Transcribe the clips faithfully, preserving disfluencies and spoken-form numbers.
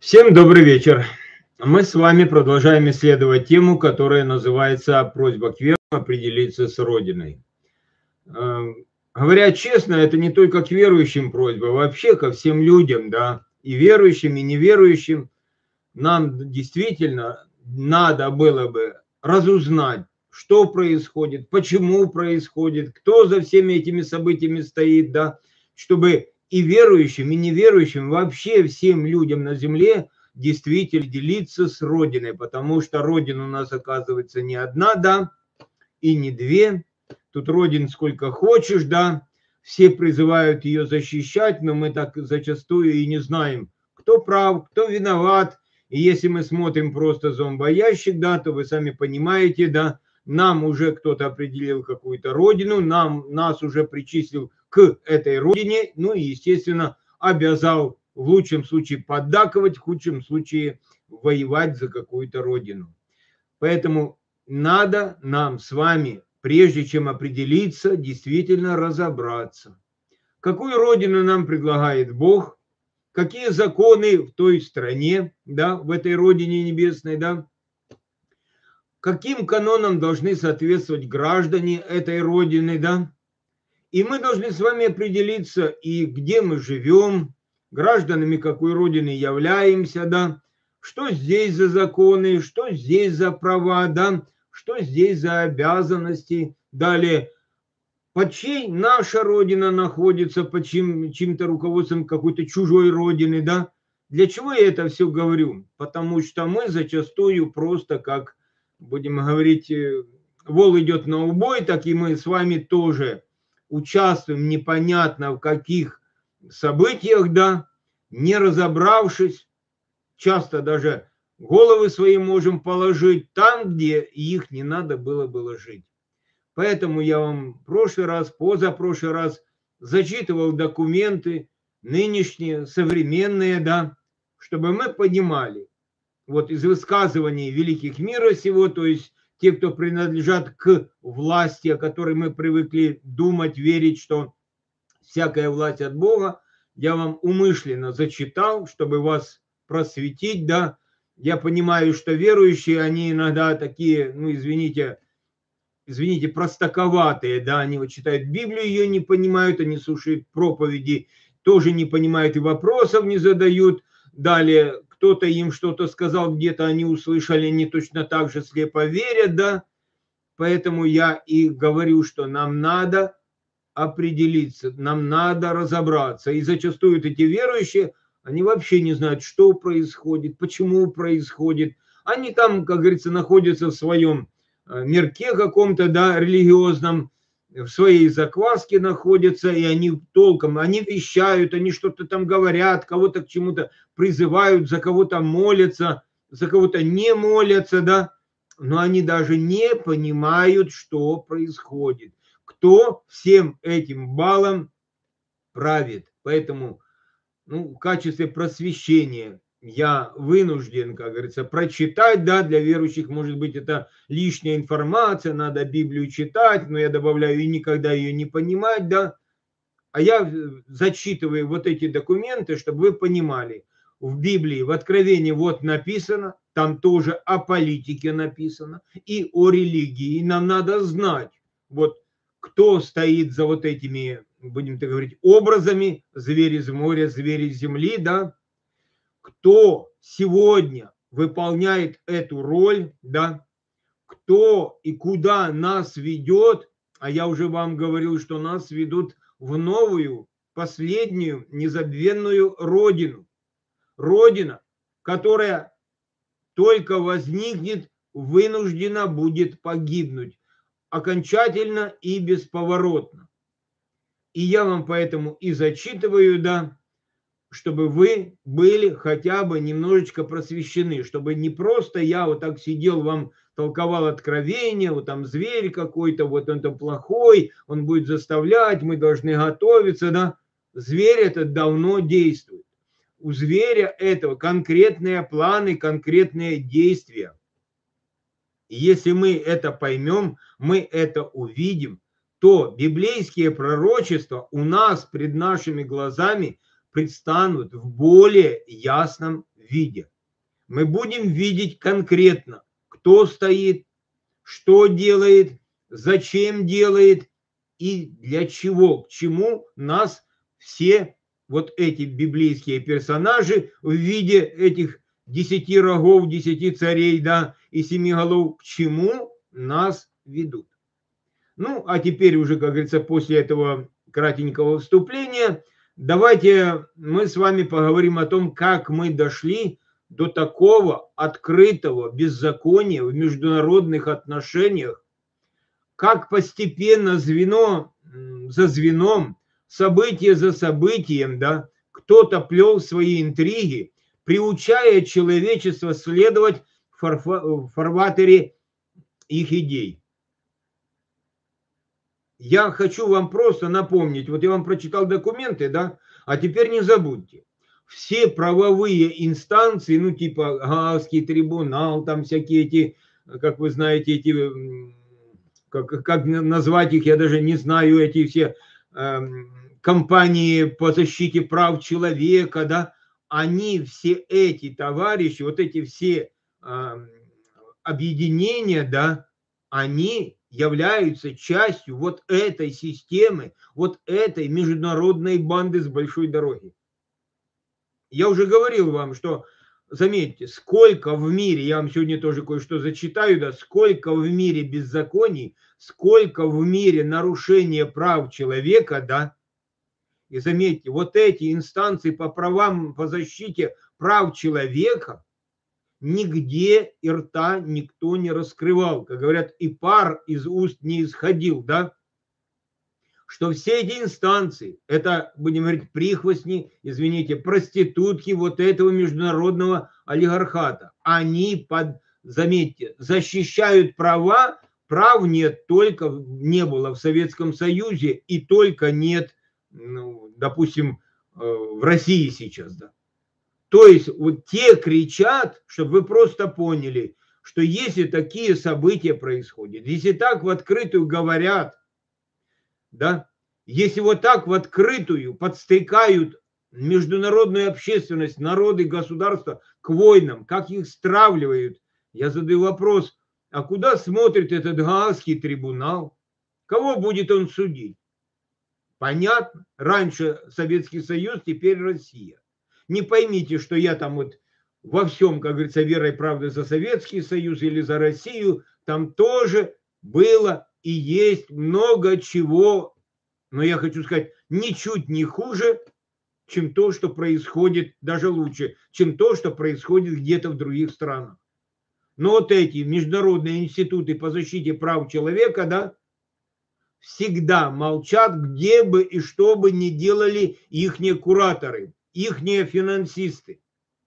Всем добрый вечер. Мы с вами продолжаем исследовать тему, которая называется «Просьба к верующим определиться с Родиной». Эм, Говоря честно, это не только к верующим просьба, а вообще ко всем людям, да, и верующим, и неверующим. Нам действительно надо было бы разузнать, что происходит, почему происходит, кто за всеми этими событиями стоит, да, чтобы и верующим, и неверующим, вообще всем людям на земле действительно делиться с Родиной, потому что Родина у нас оказывается не одна, да, и не две, тут Родин сколько хочешь, да, все призывают ее защищать, но мы так зачастую и не знаем, кто прав, кто виноват. И если мы смотрим просто зомбоящик, да, то вы сами понимаете, да, нам уже кто-то определил какую-то родину, нам, нас уже причислил к этой родине, ну и, естественно, обязал в лучшем случае поддакивать, в худшем случае воевать за какую-то родину. Поэтому надо нам с вами, прежде чем определиться, действительно разобраться. Какую родину нам предлагает Бог, какие законы в той стране, да, в этой родине небесной, да, каким канонам должны соответствовать граждане этой родины, да. И мы должны с вами определиться, и где мы живем, гражданами какой родины являемся, да, что здесь за законы, что здесь за права, да, что здесь за обязанности. Далее, под чьей наша родина находится, под чьим, чьим-то руководством какой-то чужой родины, да. Для чего я это все говорю? Потому что мы зачастую просто, как, будем говорить, вол идет на убой, так и мы с вами тоже участвуем непонятно в каких событиях, да, не разобравшись, часто даже головы свои можем положить там, где их не надо было бы ложить. Поэтому я вам в прошлый раз, позапрошлый раз зачитывал документы нынешние, современные, да, чтобы мы понимали, вот из высказываний великих мира сего, то есть те, кто принадлежат к власти, о которой мы привыкли думать, верить, что всякая власть от Бога, я вам умышленно зачитал, чтобы вас просветить, да. Я понимаю, что верующие, они иногда такие, ну, извините, извините, простаковатые, да, они вот читают Библию, ее не понимают, они слушают проповеди, тоже не понимают и вопросов не задают. Далее, кто-то им что-то сказал, где-то они услышали, они точно так же слепо верят, да. Поэтому я и говорю, что нам надо определиться, нам надо разобраться. И зачастую вот эти верующие, они вообще не знают, что происходит, почему происходит. Они там, как говорится, находятся в своем мирке каком-то, да, религиозном, в своей закваске находятся, и они толком, они вещают, они что-то там говорят, кого-то к чему-то призывают, за кого-то молятся, за кого-то не молятся, да, но они даже не понимают, что происходит, кто всем этим балом правит. Поэтому, ну, в качестве просвещения я вынужден, как говорится, прочитать, да, для верующих, может быть, это лишняя информация, надо Библию читать, но я добавляю и никогда ее не понимать, да, а я зачитываю вот эти документы, чтобы вы понимали, в Библии, в Откровении вот написано, там тоже о политике написано и о религии, и нам надо знать, вот кто стоит за вот этими, будем так говорить, образами, звери из моря, звери из земли, да, кто сегодня выполняет эту роль, да, кто и куда нас ведет, а я уже вам говорил, что нас ведут в новую, последнюю, незабвенную родину. Родина, которая только возникнет, вынуждена будет погибнуть окончательно и бесповоротно. И я вам поэтому и зачитываю, да, чтобы вы были хотя бы немножечко просвещены, чтобы не просто я вот так сидел, вам толковал откровение, вот там зверь какой-то, вот он там плохой, он будет заставлять, мы должны готовиться, да. Зверь этот давно действует. У зверя этого конкретные планы, конкретные действия. И если мы это поймем, мы это увидим, то библейские пророчества у нас пред нашими глазами предстанут в более ясном видя. Мы будем видеть конкретно, кто стоит, что делает, зачем делает и для чего, к чему нас все вот эти библейские персонажи в виде этих десяти рогов, десяти царей, да, и семи голов, к чему нас ведут. Ну, а теперь уже, как говорится, после этого кратенького вступления, давайте мы с вами поговорим о том, как мы дошли до такого открытого беззакония в международных отношениях, как постепенно звено за звеном, событие за событием, да, кто-то плел свои интриги, приучая человечество следовать в фарватере их идей. Я хочу вам просто напомнить, вот я вам прочитал документы, да, а теперь не забудьте. Все правовые инстанции, ну типа Гаагский трибунал, там всякие эти, как вы знаете, эти, как, как назвать их, я даже не знаю, эти все э, компании по защите прав человека, да, они все эти товарищи, вот эти все э, объединения, да, они являются частью вот этой системы, вот этой международной банды с большой дороги. Я уже говорил вам, что, заметьте, сколько в мире, я вам сегодня тоже кое-что зачитаю, да, сколько в мире беззаконий, сколько в мире нарушения прав человека, да, и заметьте, вот эти инстанции по правам, по защите прав человека, нигде и рта никто не раскрывал. Как говорят, и пар из уст не исходил, да? Что все эти инстанции, это, будем говорить, прихвостни, извините, проститутки вот этого международного олигархата. Они, под, заметьте, защищают права, прав нет, только не было в Советском Союзе и только нет, ну, допустим, в России сейчас, да. То есть вот те кричат, чтобы вы просто поняли, что если такие события происходят, если так в открытую говорят, да, если вот так в открытую подстрекают международную общественность, народы, государства к войнам, как их стравливают, я задаю вопрос, а куда смотрит этот Гаагский трибунал? Кого будет он судить? Понятно, раньше Советский Союз, теперь Россия. Не поймите, что я там вот во всем, как говорится, верой и правдой за Советский Союз или за Россию, там тоже было и есть много чего, но я хочу сказать, ничуть не хуже, чем то, что происходит, даже лучше, чем то, что происходит где-то в других странах. Но вот эти международные институты по защите прав человека, да, всегда молчат, где бы и что бы ни делали ихние кураторы, ихние финансисты.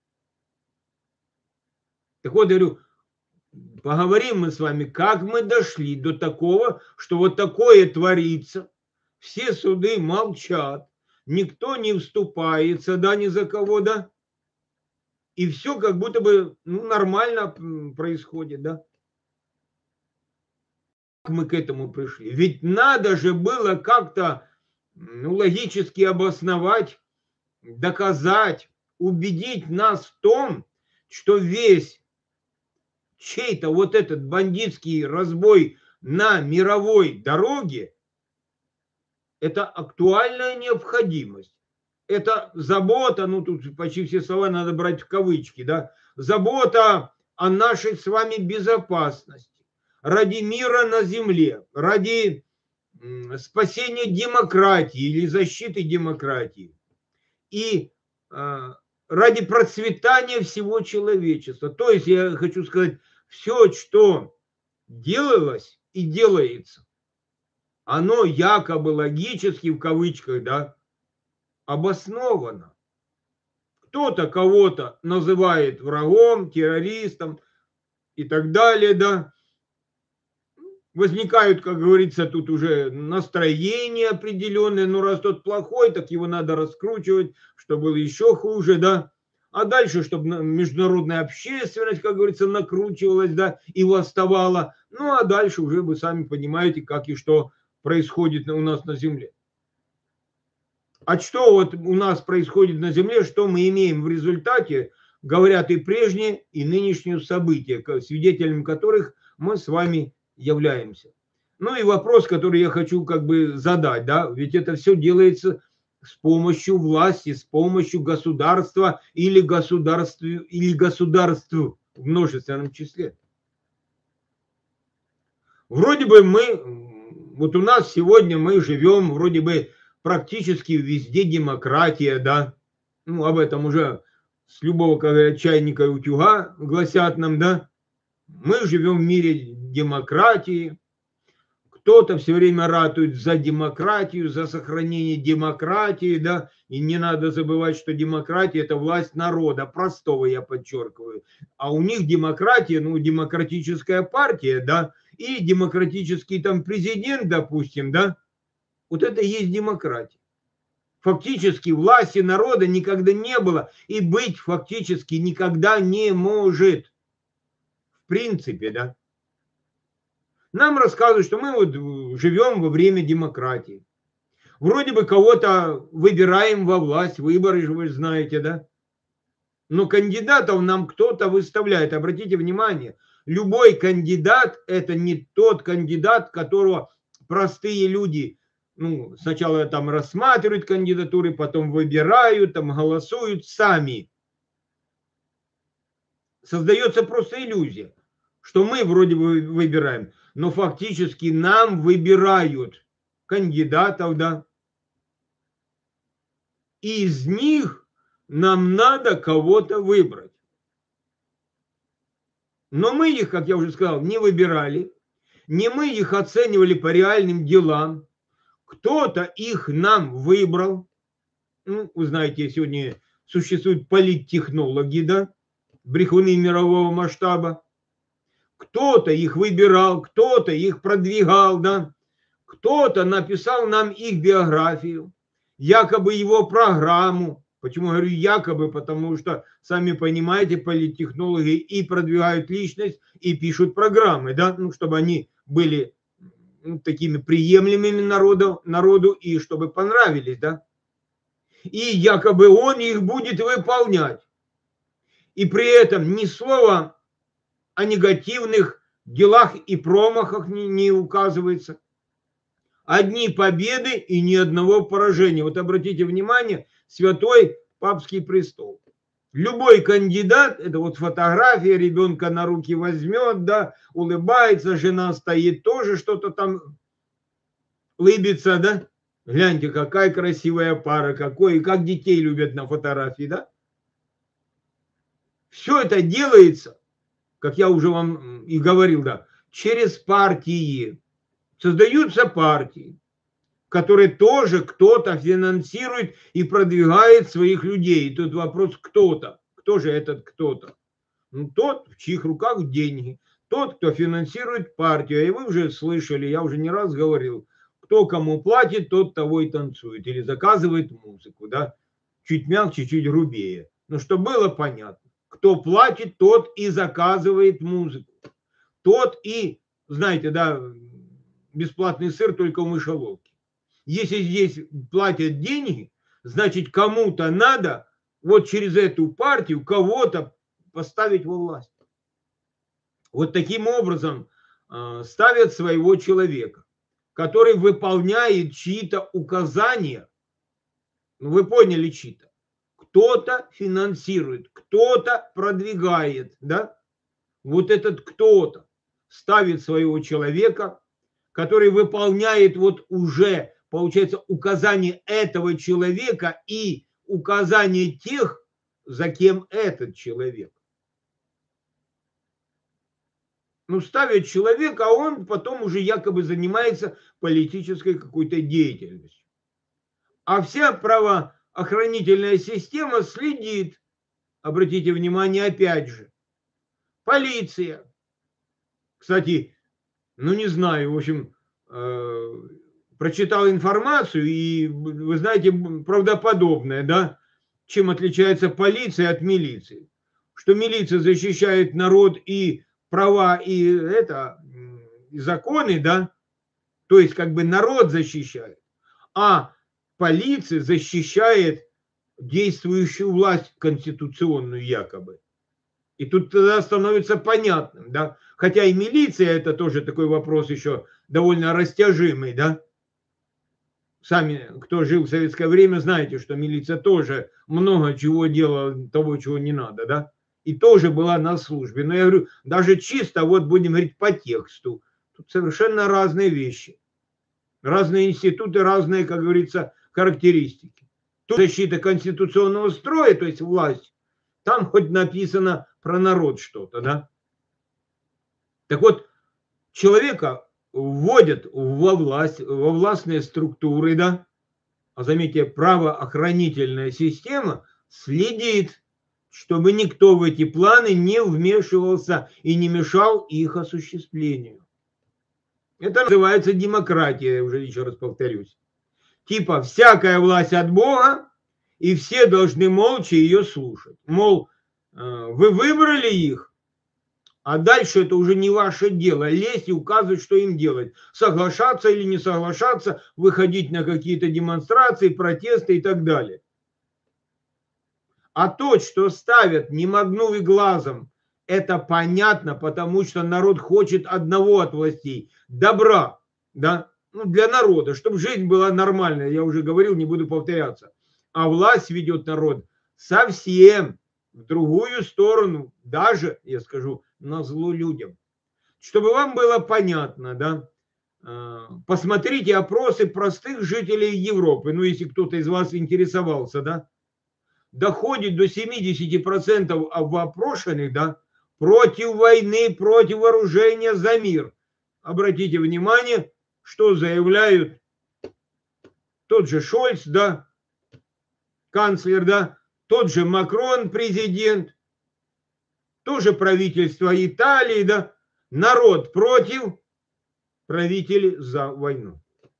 Так вот, я говорю, поговорим мы с вами, как мы дошли до такого, что вот такое творится. Все суды молчат, никто не вступается, да, ни за кого, да. И все как будто бы, ну, нормально происходит, да. Как мы к этому пришли? Ведь надо же было как-то, ну, логически обосновать, доказать, убедить нас в том, что весь чей-то вот этот бандитский разбой на мировой дороге – это актуальная необходимость. Это забота, ну тут почти все слова надо брать в кавычки, да, забота о нашей с вами безопасности, ради мира на земле, ради спасения демократии или защиты демократии и э, ради процветания всего человечества. То есть я хочу сказать, все, что делалось и делается, оно якобы логически, в кавычках, да, обосновано. Кто-то кого-то называет врагом, террористом и так далее, да. Возникают, как говорится, тут уже настроения определенные, ну раз тот плохой, так его надо раскручивать, чтобы было еще хуже, да. А дальше, чтобы международная общественность, как говорится, накручивалась, да, и восставала. Ну, а дальше уже вы сами понимаете, как и что происходит у нас на земле. А что вот у нас происходит на земле, что мы имеем в результате? говорят и прежние, и нынешние события, свидетелями которых мы с вами являемся. Ну и вопрос, который я хочу как бы задать, да, ведь это все делается с помощью власти, с помощью государства или государств, или государств в множественном числе. Вроде бы мы, вот у нас сегодня мы живем, вроде бы практически везде демократия, да, ну об этом уже с любого, как говорят, чайника и утюга гласят нам, да, мы живем в мире демократии, кто-то все время ратует за демократию, за сохранение демократии, да, и не надо забывать, что демократия – это власть народа, простого, я подчеркиваю. А у них демократия, ну, демократическая партия, да, и демократический там президент, допустим, да, вот это и есть демократия. Фактически власти народа никогда не было и быть фактически никогда не может. В принципе, да. Нам рассказывают, что мы вот живем во время демократии. Вроде бы кого-то выбираем во власть, выборы, вы знаете, да? Но кандидатов нам кто-то выставляет. Обратите внимание, любой кандидат – это не тот кандидат, которого простые люди, ну, сначала там рассматривают кандидатуры, потом выбирают, там голосуют сами. Создается просто иллюзия, что мы вроде бы выбираем, но фактически нам выбирают кандидатов, да. И из них нам надо кого-то выбрать. Но мы их, как я уже сказал, не выбирали, не мы их оценивали по реальным делам. Кто-то их нам выбрал. Ну, вы знаете, сегодня существуют политтехнологи, да, брехуны мирового масштаба. Кто-то их выбирал, кто-то их продвигал, да. Кто-то написал нам их биографию, якобы его программу. Почему говорю якобы? Потому что, сами понимаете, политтехнологи и продвигают личность, и пишут программы, да, ну, чтобы они были, ну, такими приемлемыми народу, народу, и чтобы понравились, да. И якобы он их будет выполнять. И при этом ни слова о негативных делах и промахах не, не указывается. Одни победы и ни одного поражения. Вот обратите внимание, святой папский престол. Любой кандидат, это вот фотография, ребенка на руки возьмет, да, улыбается, жена стоит тоже, что-то там улыбится, да. Гляньте, какая красивая пара, какой, и как детей любят на фотографии, да. Все это делается, как я уже вам и говорил, да, через партии. Создаются партии, которые тоже кто-то финансирует и продвигает своих людей. И тут вопрос кто-то. Кто же этот кто-то? Ну, тот, в чьих руках деньги. Тот, кто финансирует партию. И вы уже слышали, я уже не раз говорил, кто кому платит, тот того и танцует. Или заказывает музыку, да? Чуть мягче, чуть грубее. Но чтобы было понятно. Кто платит, тот и заказывает музыку. Тот и, знаете, да, бесплатный сыр только в мышеловке. Если здесь платят деньги, значит кому-то надо вот через эту партию кого-то поставить во власть. Вот таким образом ставят своего человека, который выполняет чьи-то указания. Вы поняли, чьи-то. Кто-то финансирует, кто-то продвигает, да? Вот этот кто-то ставит своего человека, который выполняет вот уже, получается, указания этого человека и указания тех, за кем этот человек. Ну, ставят человека, а он потом уже якобы занимается политической какой-то деятельностью. А вся правоохранительная система следит, обратите внимание, опять же, полиция. Кстати, ну, не знаю, в общем, э, прочитал информацию, и, вы знаете, правдоподобное, да, чем отличается полиция от милиции. Что милиция защищает народ и права, и это, и законы, да, то есть как бы народ защищает, а полиция защищает действующую власть конституционную якобы. И тут тогда становится понятным, да, хотя и милиция это тоже такой вопрос еще довольно растяжимый, да. Сами, кто жил в советское время, знаете, что милиция тоже много чего делала, того, чего не надо, да. И тоже была на службе. Но я говорю, даже чисто, вот будем говорить по тексту, тут совершенно разные вещи. Разные институты, разные, как говорится, характеристики. Тут защита конституционного строя, то есть власть, там хоть написано про народ что-то, да. Так вот, человека вводят во власть, во властные структуры, да, а заметьте, правоохранительная система следит, чтобы никто в эти планы не вмешивался и не мешал их осуществлению. Это называется демократия, я уже еще раз повторюсь. Типа, всякая власть от Бога, и все должны молча ее слушать. Мол, вы выбрали их, а дальше это уже не ваше дело. Лезть и указывать, что им делать. Соглашаться или не соглашаться, выходить на какие-то демонстрации, протесты и так далее. А то, что ставят, не моргнув и глазом, это понятно, потому что народ хочет одного от властей – добра, да, ну, для народа, чтобы жизнь была нормальная, я уже говорил, не буду повторяться. А власть ведет народ совсем в другую сторону, даже, я скажу, назло людям. Чтобы вам было понятно, да, посмотрите опросы простых жителей Европы, ну, если кто-то из вас интересовался, да, доходит до семидесяти процентов опрошенных, да, против войны, против вооружения, за мир. Обратите внимание, что заявляют тот же Шольц, да, канцлер, да, тот же Макрон, президент, тоже правительство Италии, да, народ против, правители за войну.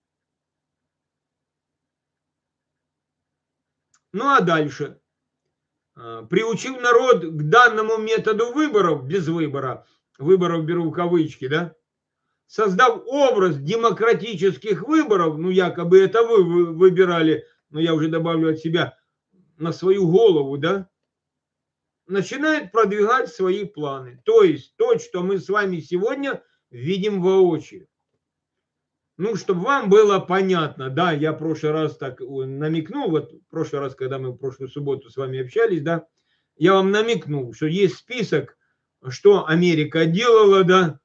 Ну а дальше. Приучив народ к данному методу выборов, без выбора, выборов беру в кавычки, да, создав образ демократических выборов, ну якобы это вы выбирали, но я уже добавлю от себя, на свою голову, да, начинает продвигать свои планы. То есть то, что мы с вами сегодня видим воочию. Ну, чтобы вам было понятно, да, я в прошлый раз так намекнул, вот в прошлый раз, когда мы в прошлую субботу с вами общались, да, я вам намекнул, что есть список, что Америка делала, да,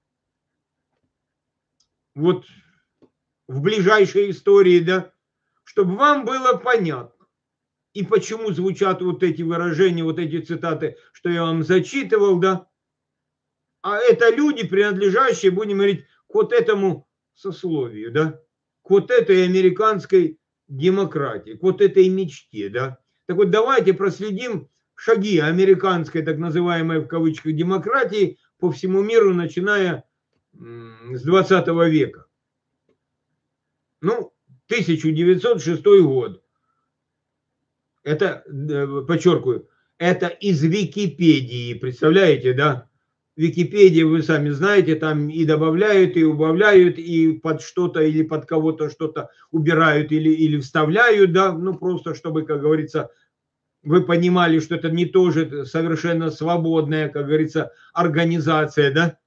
вот в ближайшей истории, да, чтобы вам было понятно. И почему звучат вот эти выражения, вот эти цитаты, что я вам зачитывал, да. А это люди, принадлежащие, будем говорить, к вот этому сословию, да, к вот этой американской демократии, к вот этой мечте, да. Так вот, давайте проследим шаги американской, так называемой в кавычках, демократии по всему миру, начиная с двадцатого века. Ну, тысяча девятьсот шестой год. Это, подчеркиваю, это из Википедии, представляете, да? Википедия, вы сами знаете, там и добавляют, и убавляют, и под что-то или под кого-то что-то убирают или, или вставляют, да, ну просто чтобы, как говорится, вы понимали, что это не тоже совершенно свободная, как говорится, организация, да.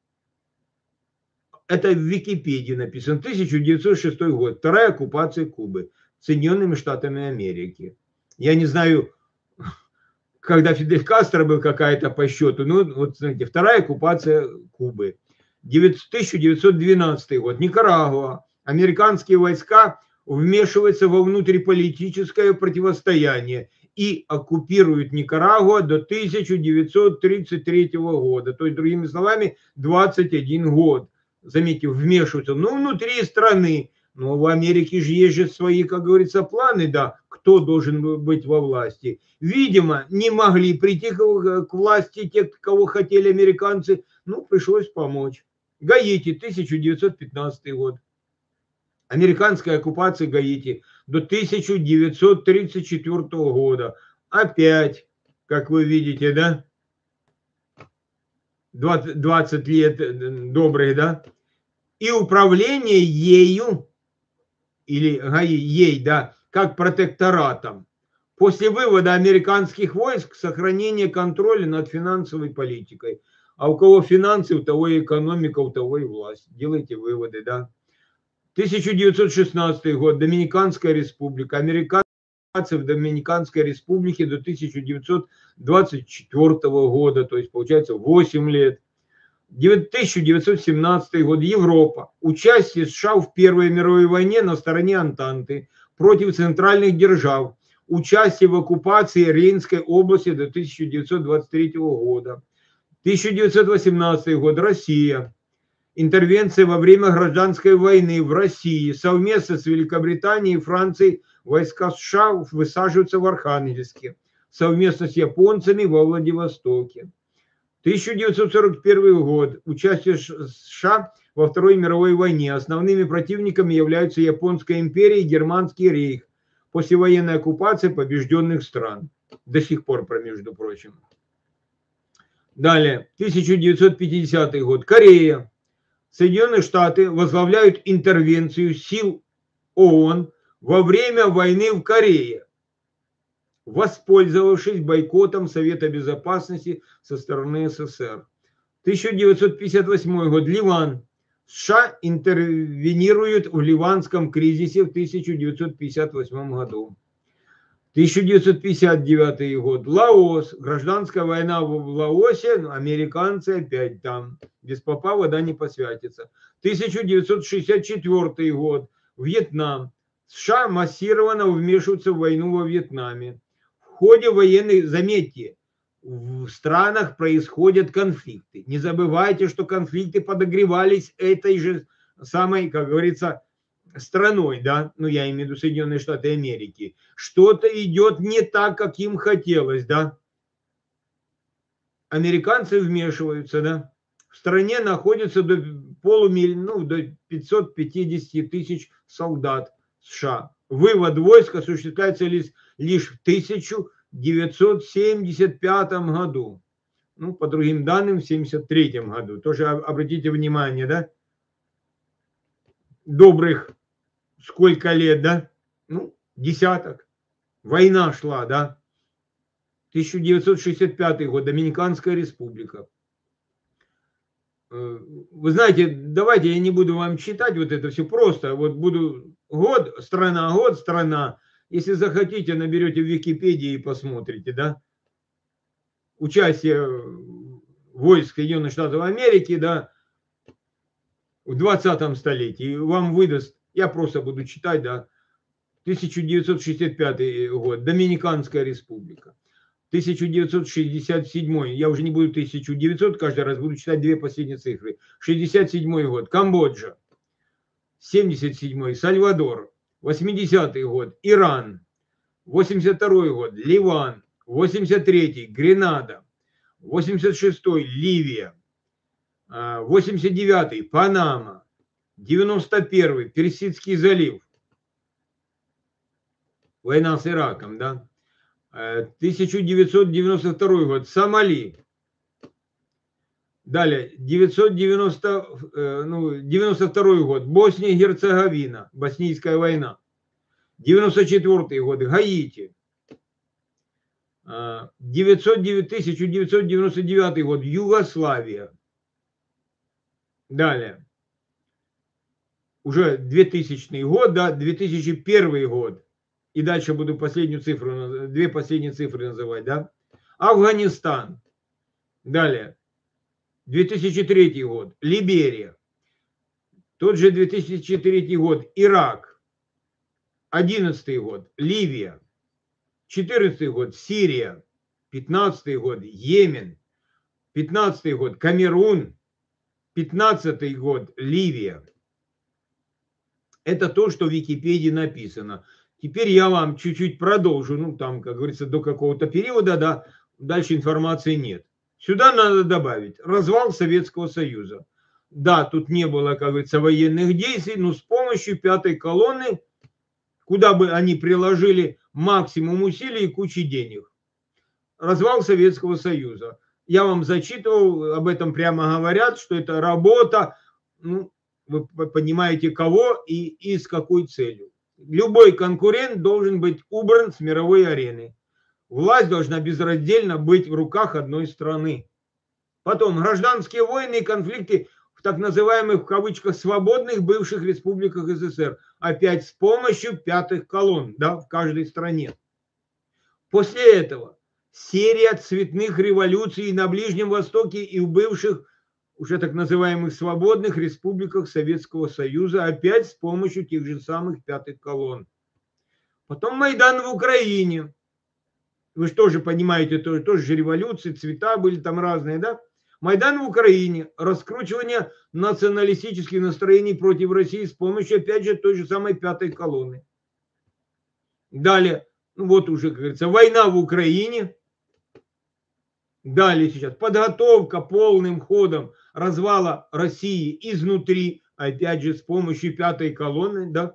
Это в Википедии написано, тысяча девятьсот шестой год, вторая оккупация Кубы Соединенными Штатами Америки. Я не знаю, когда Фидель Кастро был какая-то по счету, ну вот смотрите, вторая оккупация Кубы, тысяча девятьсот двенадцатый год, Никарагуа, американские войска вмешиваются во внутриполитическое противостояние и оккупируют Никарагуа до тысяча девятьсот тридцать третьего года, то есть, другими словами, двадцать один год. Заметьте, вмешиваются, ну, внутри страны, но в Америке же есть же свои, как говорится, планы, да, кто должен быть во власти. Видимо, не могли прийти к власти те, кого хотели американцы, ну, пришлось помочь. Гаити, тысяча девятьсот пятнадцатый год. Американская оккупация Гаити до тысяча девятьсот тридцать четвёртого года. Опять, как вы видите, да, двадцать лет добрых, да, и управление ею, или ей, да, как протекторатом, После вывода американских войск сохранение контроля над финансовой политикой. А у кого финансы, у того и экономика, у того и власть. Делайте выводы, да. тысяча девятьсот шестнадцатый год, Доминиканская республика. Американцы в Доминиканской республике до тысяча девятьсот двадцать четвёртого года, то есть получается восемь лет. тысяча девятьсот семнадцатый год, Европа. Участие США в Первой мировой войне на стороне Антанты против центральных держав. Участие в оккупации Рейнской области до тысяча девятьсот двадцать третьего года. тысяча девятьсот восемнадцатый год, Россия. Интервенция во время гражданской войны в России. Совместно с Великобританией и Францией войска США высаживаются в Архангельске. Совместно с японцами во Владивостоке. тысяча девятьсот сорок первый год. Участие США во Второй мировой войне. Основными противниками являются Японская империя и Германский рейх. Послевоенная оккупация побежденных стран. До сих пор, между прочим. Далее. тысяча девятьсот пятидесятый год. Корея. Соединенные Штаты возглавляют интервенцию сил ООН во время войны в Корее, воспользовавшись бойкотом Совета Безопасности со стороны СССР. тысяча девятьсот пятьдесят восьмой год. Ливан. США интервенируют в ливанском кризисе в тысяча девятьсот пятьдесят восьмом году. тысяча девятьсот пятьдесят девятый год. Лаос. Гражданская война в Лаосе. Американцы опять там. Без попа вода не посвятится. тысяча девятьсот шестьдесят четвёртый год. Вьетнам. США массированно вмешиваются в войну во Вьетнаме. В ходе военных, заметьте, в странах происходят конфликты. Не забывайте, что конфликты подогревались этой же самой, как говорится, страной, да, ну я имею в виду Соединенные Штаты Америки. Что-то идет не так, как им хотелось, да. Американцы вмешиваются, да. В стране находится до полумиллиона, ну, до пятисот пятидесяти тысяч солдат США. Вывод войск осуществляется лишь, лишь в тысяча девятьсот семьдесят пятом году. Ну, по другим данным, в семьдесят третьем году. Тоже обратите внимание, да? Добрых сколько лет, да? Ну, десяток. Война шла, да? тысяча девятьсот шестьдесят пятый год. Доминиканская республика. Вы знаете, давайте я не буду вам читать вот это все просто. Вот буду год, страна, год, страна. Если захотите, наберете в Википедии и посмотрите, да. Участие войск Соединенных Штатов Америки, да, в двадцатом столетии. Вам выдаст, я просто буду читать, да, тысяча девятьсот шестьдесят пятый год, Доминиканская республика. тысяча девятьсот шестьдесят седьмой, я уже не буду тысяча девятьсот, каждый раз буду читать две последние цифры. шестьдесят седьмой год, Камбоджа. семьдесят седьмой, Сальвадор. восьмидесятый год, Иран. восемьдесят второй год, Ливан. восемьдесят третий, Гренада. восемьдесят шестой, Ливия. восемьдесят девятый, Панама. девяносто первый, Персидский залив. Война с Ираком, да. тысяча девятьсот девяносто второй год, Сомали. Далее, девятьсот девяносто, ну, девяносто второй год, Босния и Герцеговина, Боснийская война. девяносто четвёртый год, Гаити. девятьсот девять, тысяча девятьсот девяносто девятый год, Югославия. Далее, уже двухтысячный год, да, две тысячи первый год. И дальше буду последнюю цифру, две последние цифры называть, да. Афганистан. Далее, две тысячи третий год, Либерия. Тот же две тысячи третий год, Ирак. одиннадцатый год, Ливия. четырнадцатый год, Сирия. пятнадцатый год, Йемен. пятнадцатый год, Камерун. пятнадцатый год, Ливия. Это то, что в Википедии написано. Теперь я вам чуть-чуть продолжу, ну там, как говорится, до какого-то периода, да, дальше информации нет. Сюда надо добавить развал Советского Союза. Да, тут не было, как говорится, военных действий, но с помощью пятой колонны, куда бы они приложили максимум усилий и кучи денег. Развал Советского Союза. Я вам зачитывал, об этом прямо говорят, что это работа, ну, вы понимаете, кого и, и с какой целью. Любой конкурент должен быть убран с мировой арены. Власть должна безраздельно быть в руках одной страны. Потом гражданские войны и конфликты в так называемых, в кавычках, свободных бывших республиках СССР. Опять с помощью пятых колонн, да, в каждой стране. После этого серия цветных революций на Ближнем Востоке и в бывших, уже так называемых, свободных республиках Советского Союза, опять с помощью тех же самых пятых колонн. Потом Майдан в Украине. Вы же тоже понимаете, тоже, тоже революции, цвета были там разные, да? Майдан в Украине, раскручивание националистических настроений против России с помощью, опять же, той же самой пятой колонны. Далее, ну вот уже, как говорится, война в Украине. Далее сейчас подготовка полным ходом развала России изнутри, опять же, с помощью пятой колонны, да?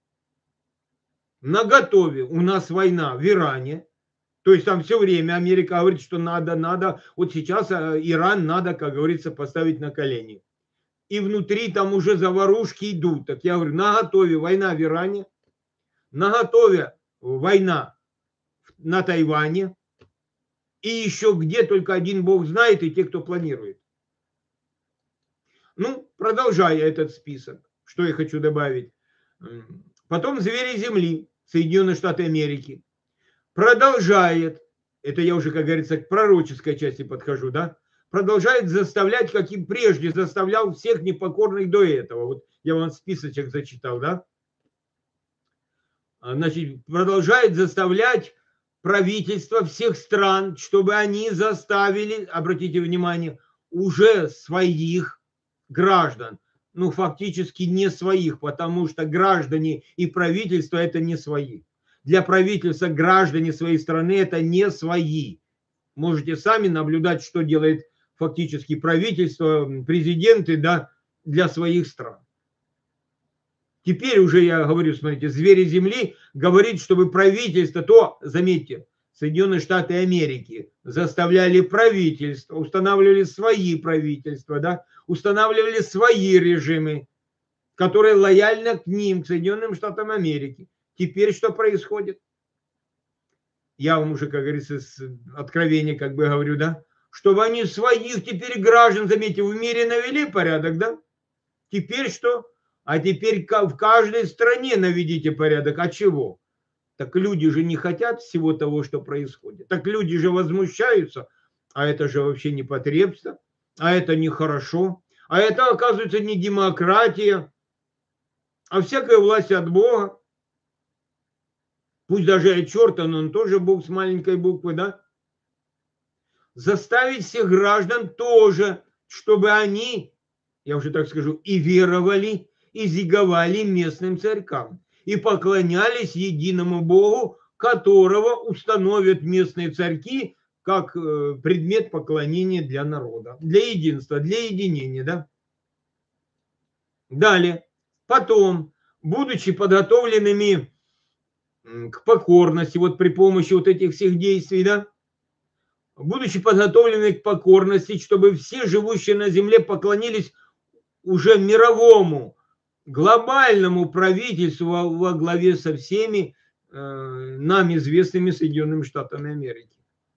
Наготове у нас война в Иране. То есть там все время Америка говорит, что надо, надо. Вот сейчас Иран надо, как говорится, поставить на колени. И внутри там уже заварушки идут. Так я говорю, наготове война в Иране, наготове война на Тайване. И еще где только один Бог знает, и те, кто планирует. Ну, продолжая этот список, что я хочу добавить. Потом звери земли, Соединенные Штаты Америки. Продолжает, это я уже, как говорится, к пророческой части подхожу, да, продолжает заставлять, как и прежде заставлял всех непокорных до этого. Вот я вам списочек зачитал, да. Значит, продолжает заставлять правительства всех стран, чтобы они заставили, обратите внимание, уже своих граждан, ну, фактически не своих, потому что граждане и правительство это не свои. Для правительства граждане своей страны это не свои. Можете сами наблюдать, что делает фактически правительство, президенты, да, для своих стран. Теперь уже я говорю, смотрите, звери земли говорит, чтобы правительство, то, заметьте, Соединенные Штаты Америки заставляли правительство, устанавливали свои правительства, да, устанавливали свои режимы, которые лояльны к ним, к Соединенным Штатам Америки. Теперь что происходит? Я вам уже, как говорится, с откровения как бы говорю, да, чтобы они своих теперь граждан, заметьте, в мире навели порядок, да? Теперь что? А теперь в каждой стране наведите порядок. А чего? Так люди же не хотят всего того, что происходит. Так люди же возмущаются. А это же вообще непотребство. А это нехорошо. А это, оказывается, не демократия, а всякая власть от Бога. Пусть даже от черта, но он тоже Бог с маленькой буквы, да? Заставить всех граждан тоже, чтобы они, я уже так скажу, и веровали, и зиговали местным царькам, и поклонялись единому Богу, которого установят местные царьки как предмет поклонения для народа, для единства, для единения, да? Далее, потом, будучи подготовленными к покорности, вот при помощи вот этих всех действий, да, будучи подготовлены к покорности, чтобы все живущие на земле поклонились уже мировому, глобальному правительству во главе со всеми э, нам известными Соединенными Штатами Америки.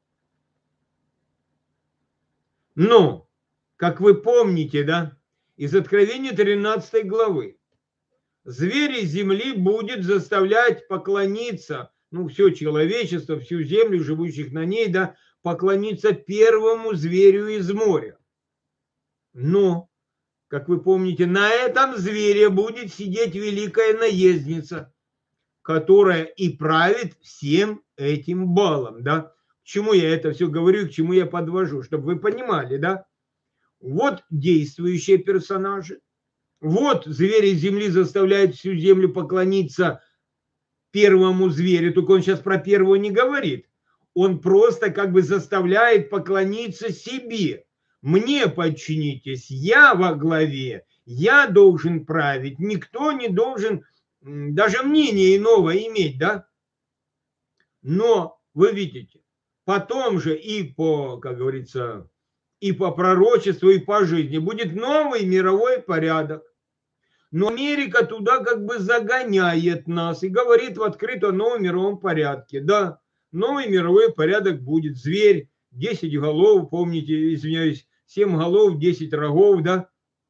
Но, как вы помните, да, из Откровения тринадцатой главы, звери земли будет заставлять поклониться, ну, все человечество, всю землю, живущих на ней, да, поклониться первому зверю из моря. Но, как вы помните, на этом звере будет сидеть великая наездница, которая и правит всем этим балом, да. К чему я это все говорю, к чему я подвожу, чтобы вы понимали, да. Вот действующие персонажи. Вот звери земли заставляют всю землю поклониться первому зверю, только он сейчас про первого не говорит. Он просто как бы заставляет поклониться себе. Мне подчинитесь, я во главе, я должен править, никто не должен даже мнение иного иметь, да? Но вы видите, потом же и по, как говорится, и по пророчеству, и по жизни будет новый мировой порядок. Но Америка туда как бы загоняет нас и говорит в открыто о новом мировом порядке. Да, новый мировой порядок будет. Зверь, десять голов, помните, извиняюсь, семь голов, десять рогов, да.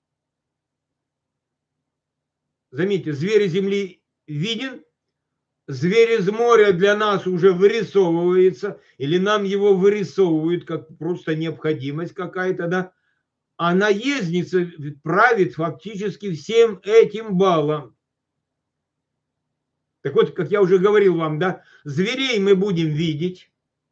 Заметьте, зверь земли виден, зверь из моря для нас уже вырисовывается, или нам его вырисовывают как просто необходимость какая-то, да. А наездница правит фактически всем этим балом. Так вот, как я уже говорил вам, да, зверей мы будем видеть.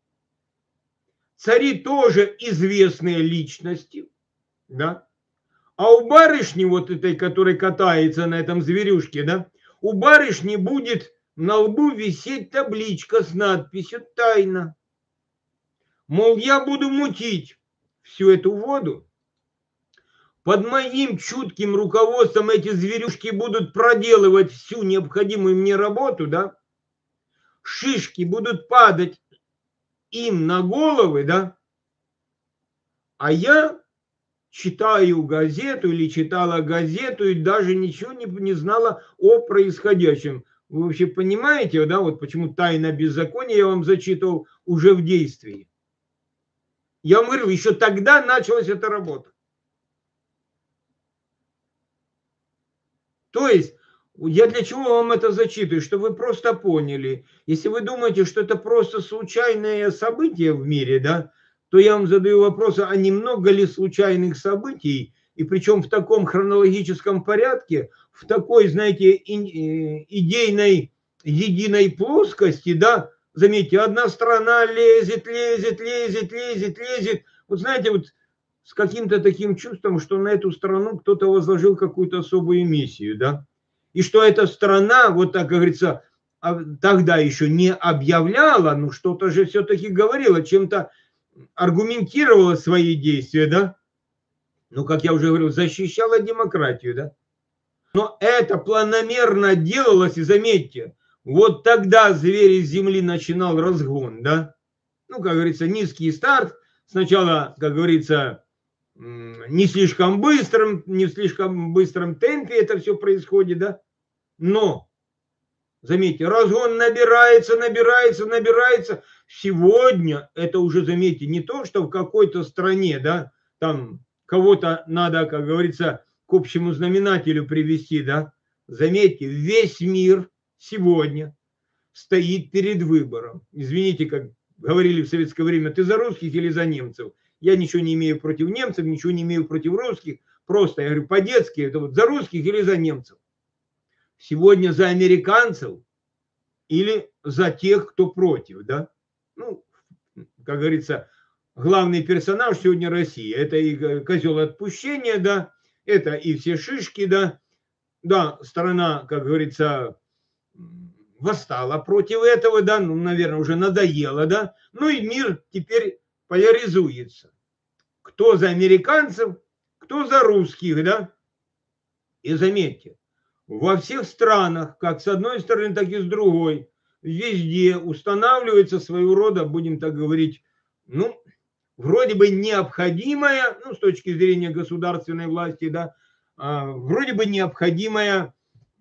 Цари тоже известные личности, да. А у барышни, вот этой, которая катается на этом зверюшке, да, у барышни будет на лбу висеть табличка с надписью «Тайна». Мол, я буду мутить всю эту воду. Под моим чутким руководством эти зверюшки будут проделывать всю необходимую мне работу, да. Шишки будут падать им на головы, да. А я читаю газету или читала газету и даже ничего не, не знала о происходящем. Вы вообще понимаете, да, вот почему тайна беззакония я вам зачитывал уже в действии. Я вам говорил, еще тогда началась эта работа. То есть, я для чего вам это зачитываю? Чтобы вы просто поняли. Если вы думаете, что это просто случайное событие в мире, да, то я вам задаю вопрос, а немного ли случайных событий, и причем в таком хронологическом порядке, в такой, знаете, идейной, единой плоскости, да, заметьте, одна страна лезет, лезет, лезет, лезет, лезет. Вот знаете, вот с каким-то таким чувством, что на эту страну кто-то возложил какую-то особую миссию, да, и что эта страна, вот так говорится, тогда еще не объявляла, но что-то же все-таки говорила, чем-то аргументировала свои действия, да, ну, как я уже говорил, защищала демократию, да, но это планомерно делалось, и заметьте, вот тогда зверь из земли начинал разгон, да, ну, как говорится, низкий старт, сначала, как говорится, не слишком быстрым, не в слишком быстром темпе это все происходит, да, но, заметьте, разгон набирается, набирается, набирается. Сегодня это уже, заметьте, не то, что в какой-то стране, да, там кого-то надо, как говорится, к общему знаменателю привести, да. Заметьте, весь мир сегодня стоит перед выбором. Извините, как говорили в советское время, ты за русских или за немцев? Я ничего не имею против немцев, ничего не имею против русских. Просто, я говорю, по-детски, это вот за русских или за немцев? Сегодня за американцев или за тех, кто против, да? Ну, как говорится, главный персонаж сегодня Россия. Это и козел отпущения, да, это и все шишки, да. Да, страна, как говорится, восстала против этого, да, ну, наверное, уже надоело, да. Ну и мир теперь поляризуется. Кто за американцев, кто за русских, да. И заметьте, во всех странах, как с одной стороны, так и с другой, везде устанавливается своего рода, будем так говорить, ну, вроде бы необходимая, ну, с точки зрения государственной власти, да, вроде бы необходимая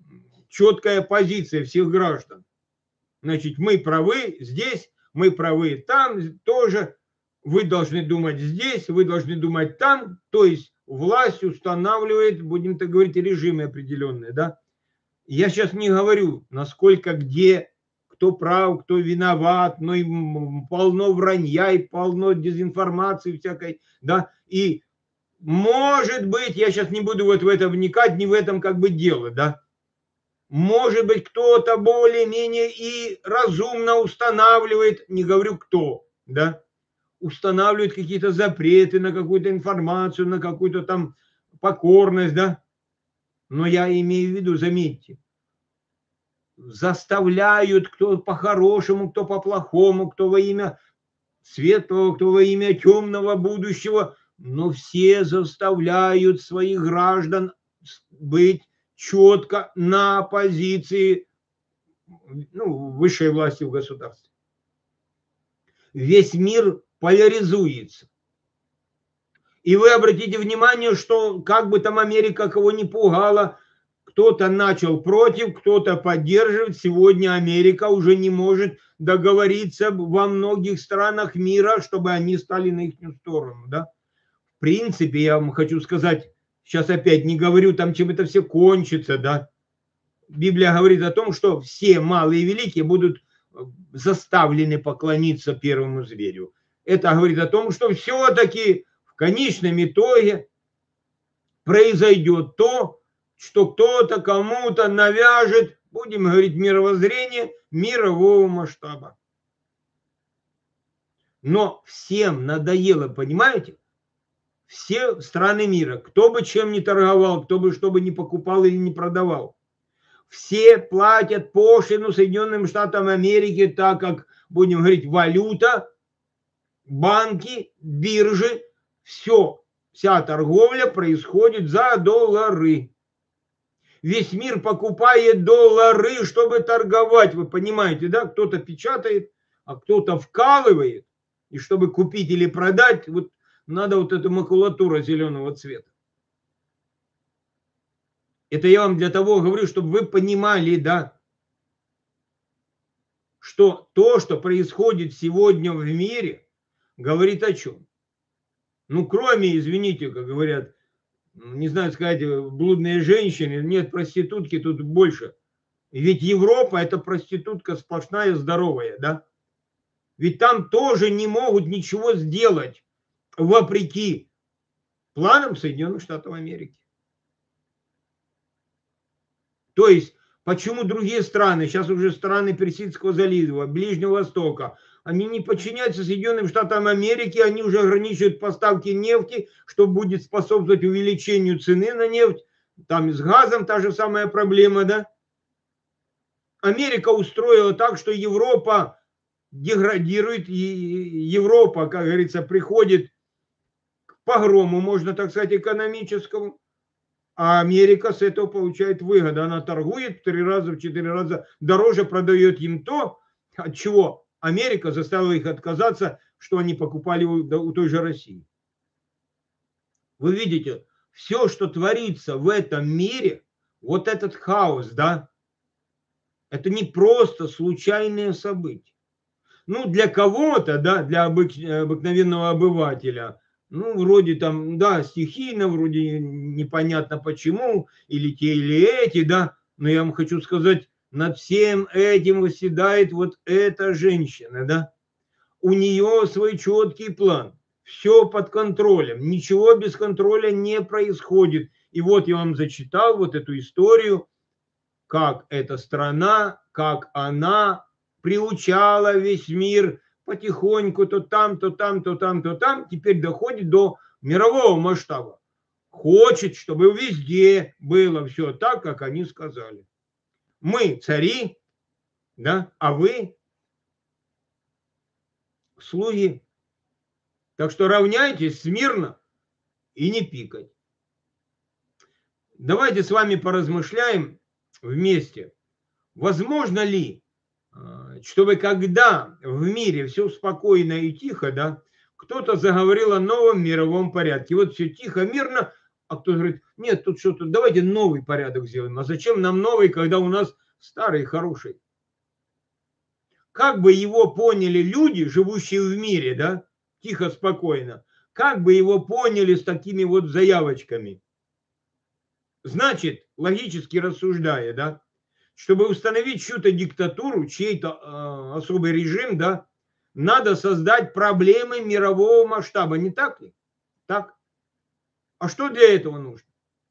четкая позиция всех граждан. Значит, мы правы здесь, мы правы там тоже, вы должны думать здесь, вы должны думать там, то есть власть устанавливает, будем так говорить, режимы определенные, да. Я сейчас не говорю, насколько, где, кто прав, кто виноват, но и полно вранья, и полно дезинформации всякой, да, и может быть, я сейчас не буду вот в это вникать, не в этом как бы дело, да, может быть, кто-то более-менее и разумно устанавливает, не говорю кто, да, устанавливает какие-то запреты на какую-то информацию, на какую-то там покорность, да. Но я имею в виду, заметьте, заставляют кто по-хорошему, кто по-плохому, кто во имя светлого, кто во имя темного будущего, но все заставляют своих граждан быть четко на позиции, ну, высшей власти в государстве. Весь мир поляризуется. И вы обратите внимание, что как бы там Америка кого не пугала, Кто-то начал против, кто-то поддерживает. Сегодня Америка уже не может договориться во многих странах мира, чтобы они стали на их сторону. Да? В принципе, я вам хочу сказать, сейчас опять не говорю там, чем это все кончится. Да? Библия говорит о том, что все малые и великие будут заставлены поклониться первому зверю. Это говорит о том, что все-таки в конечном итоге произойдет то, что кто-то кому-то навяжет, будем говорить, мировоззрение мирового масштаба. Но всем надоело, понимаете? Все страны мира, кто бы чем ни торговал, кто бы что бы ни покупал или не продавал, все платят пошлину Соединенным Штатам Америки, так как, будем говорить, валюта, банки, биржи, все, вся торговля происходит за доллары. Весь мир покупает доллары, чтобы торговать, вы понимаете, да? Кто-то печатает, а кто-то вкалывает, и чтобы купить или продать, вот надо вот эта макулатура зеленого цвета. Это я вам для того говорю, чтобы вы понимали, да, что то, что происходит сегодня в мире, говорит о чем? Ну, кроме, извините, как говорят, не знаю сказать, блудные женщины, нет, проститутки тут больше. Ведь Европа – это проститутка сплошная, здоровая, да? Ведь там тоже не могут ничего сделать, вопреки планам Соединенных Штатов Америки. То есть, почему другие страны, сейчас уже страны Персидского залива, Ближнего Востока, они не подчиняются Соединенным Штатам Америки, они уже ограничивают поставки нефти, что будет способствовать увеличению цены на нефть. Там и с газом та же самая проблема, да? Америка устроила так, что Европа деградирует, и Европа, как говорится, приходит к погрому, можно так сказать, экономическому. А Америка с этого получает выгоду. Она торгует в три раза, в четыре раза дороже, продает им то, от чего Америка заставила их отказаться, что они покупали у, у той же России. Вы видите, все, что творится в этом мире, вот этот хаос, да, это не просто случайные события. Ну, для кого-то, да, для обык, обыкновенного обывателя, ну, вроде там, да, стихийно, вроде непонятно почему, или те, или эти, да, но я вам хочу сказать, над всем этим восседает вот эта женщина, да, у нее свой четкий план, все под контролем, ничего без контроля не происходит. И вот я вам зачитал вот эту историю, как эта страна, как она приучала весь мир потихоньку, то там, то там, то там, то там, теперь доходит до мирового масштаба. Хочет, чтобы везде было все так, как они сказали. Мы цари, да, а вы слуги. Так что равняйтесь смирно и не пикать. Давайте с вами поразмышляем вместе. Возможно ли, чтобы когда в мире все спокойно и тихо, да, кто-то заговорил о новом мировом порядке. Вот все тихо, мирно, а кто-то говорит, нет, тут что-то, давайте новый порядок сделаем. А зачем нам новый, когда у нас старый, хороший? Как бы его поняли люди, живущие в мире, да, тихо, спокойно, как бы его поняли с такими вот заявочками? Значит, логически рассуждая, да, чтобы установить чью-то диктатуру, чей-то э, особый режим, да, надо создать проблемы мирового масштаба, не так ли? Так. А что для этого нужно?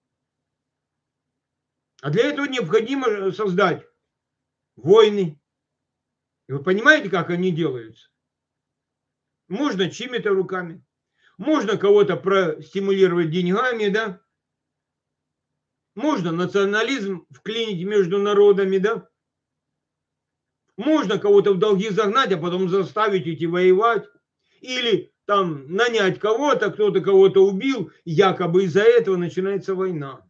А для этого необходимо создать войны. И вы понимаете, как они делаются? Можно чьими-то руками, можно кого-то простимулировать деньгами, да, можно национализм вклинить между народами, да, можно кого-то в долги загнать, а потом заставить идти воевать, или там нанять кого-то, кто-то кого-то убил, якобы из-за этого начинается война.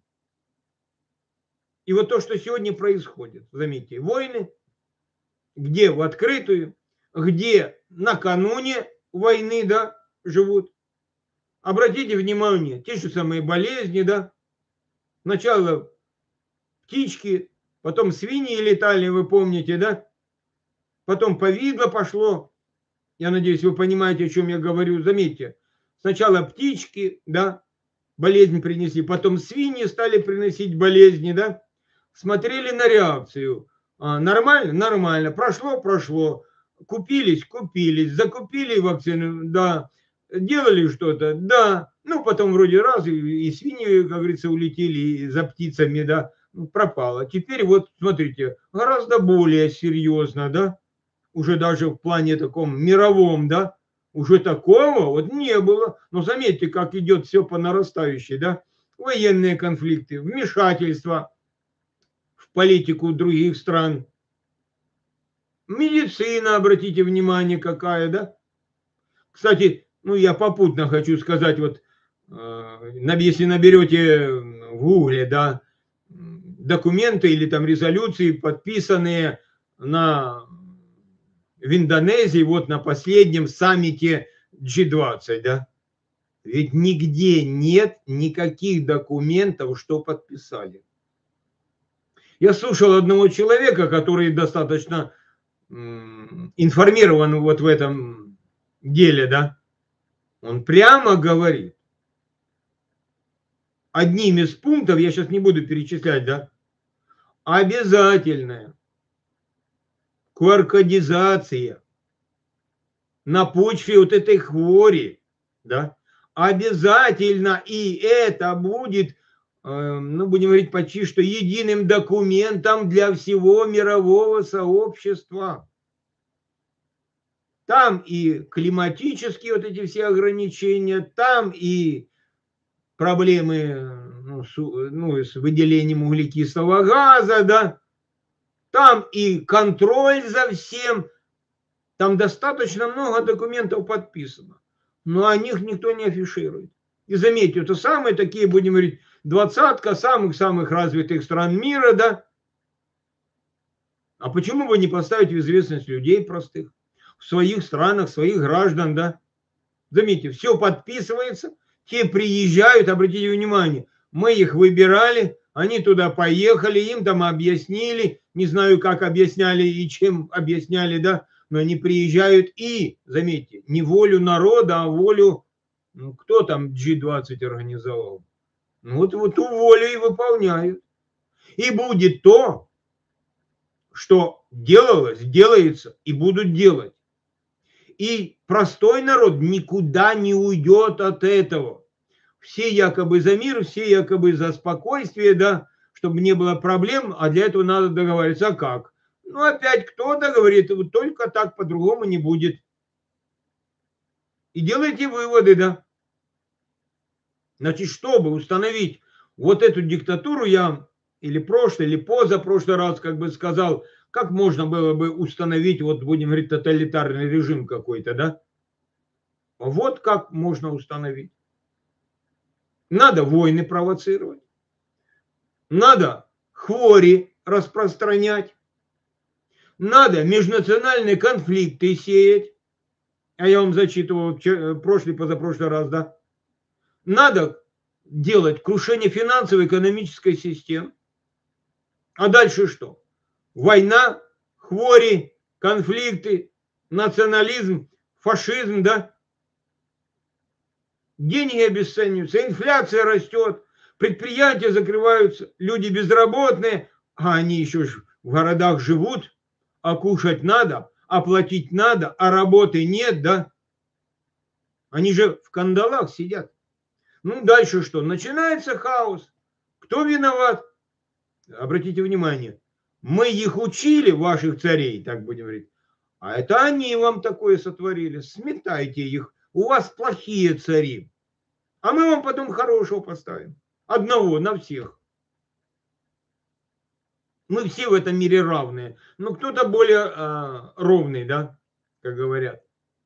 И вот то, что сегодня происходит, заметьте, войны, где в открытую, где накануне войны, да, живут. Обратите внимание, те же самые болезни, да, сначала в птички, потом свиньи летали, вы помните, да? Потом повидло пошло. Я надеюсь, вы понимаете, о чем я говорю. Заметьте, сначала птички, да, болезнь принесли, потом свиньи стали приносить болезни, да. Смотрели на реакцию. А, нормально? Нормально. Прошло? Прошло. Купились? Купились. Закупили вакцину? Да. Делали что-то? Да. Ну, потом вроде раз и, и свиньи, как говорится, улетели за птицами, да, пропало. Теперь вот, смотрите, гораздо более серьезно, да, уже даже в плане таком мировом, да, уже такого вот не было. Но заметьте, как идет все по нарастающей, да, военные конфликты, вмешательства в политику других стран, медицина, обратите внимание, какая, да. Кстати, ну я попутно хочу сказать, вот, если наберете в гугле, да, документы или там резолюции, подписанные на в Индонезии, вот на последнем саммите джи двадцать, да, ведь нигде нет никаких документов, что подписали. Я слушал одного человека, который достаточно информирован вот в этом деле, да, он прямо говорит, одним из пунктов, я сейчас не буду перечислять, да, обязательная куаркодизация на почве вот этой хвори, да, обязательно, и это будет, ну, будем говорить почти что единым документом для всего мирового сообщества. Там и климатические вот эти все ограничения, там и проблемы, ну, с, ну, с выделением углекислого газа, да, там и контроль за всем. Там достаточно много документов подписано, но о них никто не афиширует. И заметьте, это самые такие, будем говорить, двадцатка самых-самых развитых стран мира, да. А почему бы не поставить в известность людей простых в своих странах, своих граждан, да? Заметьте, все подписывается, те приезжают, обратите внимание, мы их выбирали, они туда поехали, им там объяснили, не знаю, как объясняли и чем объясняли, да, но они приезжают и, заметьте, не волю народа, а волю, ну, кто там джи двадцать организовал? Ну, вот, вот ту волю и выполняют. И будет то, что делалось, делается и будут делать. И простой народ никуда не уйдет от этого. Все якобы за мир, все якобы за спокойствие, да, чтобы не было проблем, а для этого надо договориться. А как? Ну, опять кто-то говорит, вот только так, по-другому не будет. И делайте выводы, да. Значит, чтобы установить вот эту диктатуру, я или прошлый, или позапрошлый раз, как бы сказал, как можно было бы установить, вот будем говорить, тоталитарный режим какой-то, да? Вот как можно установить. Надо войны провоцировать. Надо хвори распространять. Надо межнациональные конфликты сеять. А я вам зачитывал прошлый, позапрошлый раз, да? Надо делать крушение финансово-экономической системы. А дальше что? Война, хвори, конфликты, национализм, фашизм, да? Деньги обесцениваются, инфляция растет, предприятия закрываются, люди безработные, а они еще в городах живут, а кушать надо, а платить надо, а работы нет, да? Они же в кандалах сидят. Ну, дальше что? Начинается хаос. Кто виноват? Обратите внимание, мы их учили, ваших царей, так будем говорить, а это они вам такое сотворили. Сметайте их. У вас плохие цари. А мы вам потом хорошего поставим. Одного на всех. Мы все в этом мире равные. Но кто-то более э, ровный, да, как говорят.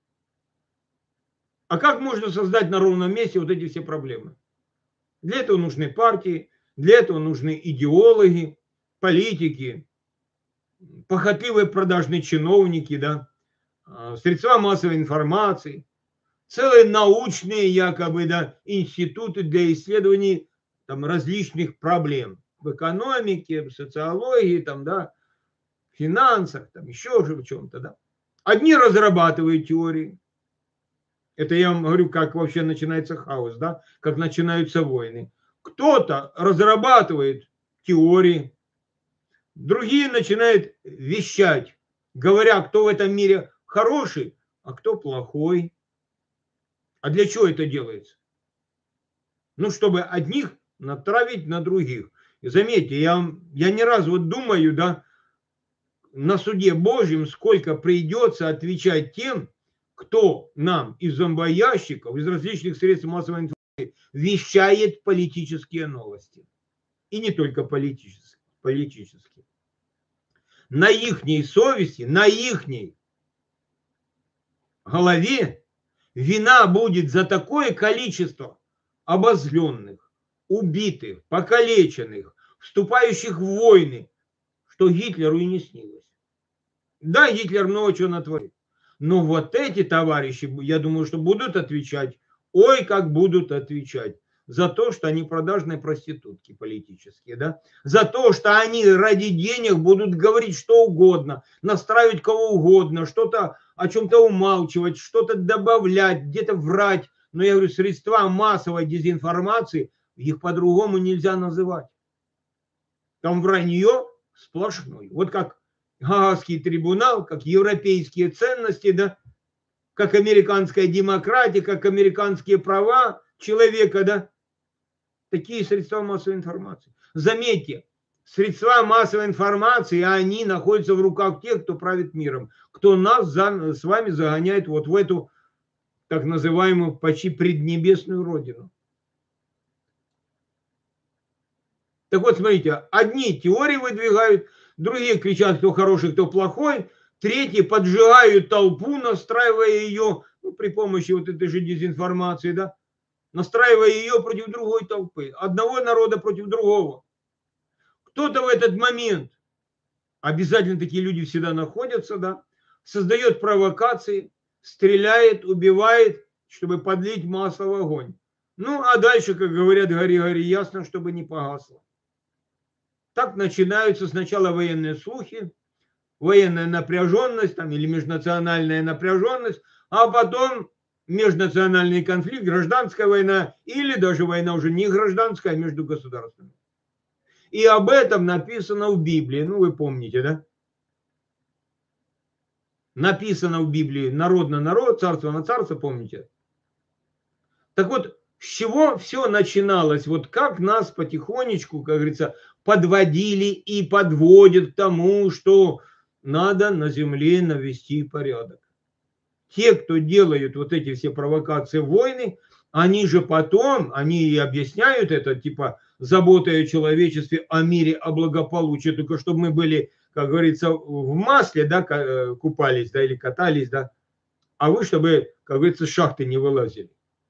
А как можно создать на ровном месте вот эти все проблемы? Для этого нужны партии, для этого нужны идеологи, политики, похотливые продажные чиновники, да, средства массовой информации, целые научные якобы, да, институты для исследований там различных проблем. в экономике, в социологии, там, да, в финансах, там, еще же в чем-то, да. Одни разрабатывают теории. Это я вам говорю, как вообще начинается хаос, да, как начинаются войны. Кто-то разрабатывает теории, другие начинают вещать, говоря, кто в этом мире хороший, а кто плохой. А для чего это делается? Ну, чтобы одних натравить на других. И заметьте, я, я не раз вот думаю, да, на суде Божьем сколько придется отвечать тем, кто нам из зомбоящиков, из различных средств массовой информации вещает политические новости. И не только политические. политические. На ихней совести, на ихней голове вина будет за такое количество обозленных, убитых, покалеченных, вступающих в войны, что Гитлеру и не снилось. Да, Гитлер много чего натворил. Но вот эти товарищи, я думаю, что будут отвечать, ой, как будут отвечать, за то, что они продажные проститутки политические, да, за то, что они ради денег будут говорить что угодно, настраивать кого угодно, что-то о чем-то умалчивать, что-то добавлять, где-то врать. Но я говорю, средства массовой дезинформации, их по-другому нельзя называть. Там вранье сплошное. Вот как Гаагский трибунал, как европейские ценности, да, как американская демократия, как американские права человека, да, такие средства массовой информации. Заметьте, средства массовой информации, они находятся в руках тех, кто правит миром, кто нас за, с вами загоняет вот в эту так называемую почти преднебесную родину. Так вот, смотрите, одни теории выдвигают, другие кричат, кто хороший, кто плохой, третьи поджигают толпу, настраивая ее, ну, при помощи вот этой же дезинформации, да, настраивая ее против другой толпы, одного народа против другого. Кто-то в этот момент, обязательно такие люди всегда находятся, да, создает провокации, стреляет, убивает, чтобы подлить масло в огонь. Ну, а дальше, как говорят, гори, гори, ясно, чтобы не погасло. Так начинаются сначала военные слухи, военная напряженность там, или межнациональная напряженность, а потом межнациональный конфликт, гражданская война или даже война уже не гражданская, а между государствами. И об этом написано в Библии. Ну, вы помните, да? Написано в Библии народ на народ, царство на царство, помните? Так вот, с чего все начиналось? Вот как нас потихонечку, как говорится, подводили и подводят к тому, что надо на земле навести порядок. Те, кто делают вот эти все провокации, войны, они же потом, они и объясняют это, типа, заботой о человечестве, о мире, о благополучии, только чтобы мы были, как говорится, в масле, да, купались, да, или катались, да, а вы, чтобы, как говорится, с шахты не вылазили.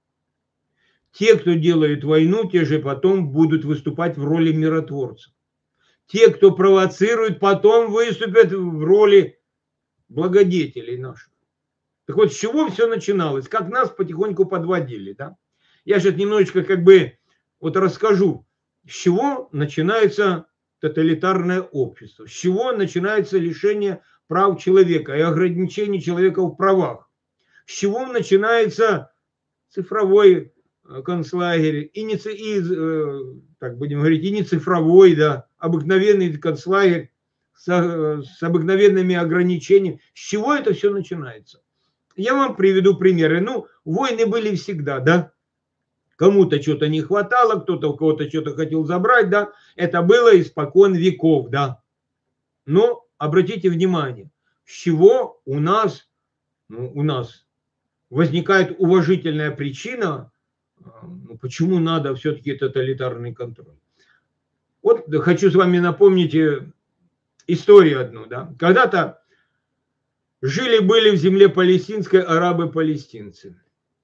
Те, кто делает войну, те же потом будут выступать в роли миротворцев. Те, кто провоцирует, потом выступят в роли благодетелей наших. Так вот, с чего все начиналось? Как нас потихоньку подводили, да? Я сейчас немножечко как бы вот расскажу, с чего начинается тоталитарное общество, с чего начинается лишение прав человека и ограничение человека в правах, с чего начинается цифровой концлагерь, и, не, и так будем говорить, и не цифровой, да, обыкновенный концлагерь с, с обыкновенными ограничениями. С чего это все начинается? Я вам приведу примеры. Ну, войны были всегда, да. Кому-то что-то не хватало, кто-то у кого-то что-то хотел забрать, да. Это было испокон веков, да. Но обратите внимание, с чего у нас, ну, у нас возникает уважительная причина, ну, почему надо все-таки тоталитарный контроль. Вот хочу с вами напомнить историю одну, да. Когда-то жили-были в земле палестинской арабы-палестинцы.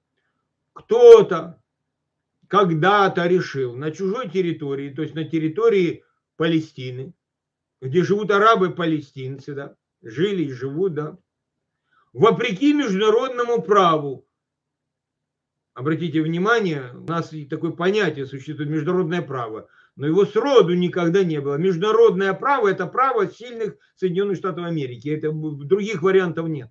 Кто-то когда-то решил на чужой территории, то есть на территории Палестины, где живут арабы-палестинцы, да, жили и живут, да, вопреки международному праву. Обратите внимание, у нас такое понятие существует, международное право. но его сроду никогда не было. Международное право – это право сильных Соединенных Штатов Америки. Это, других вариантов нет.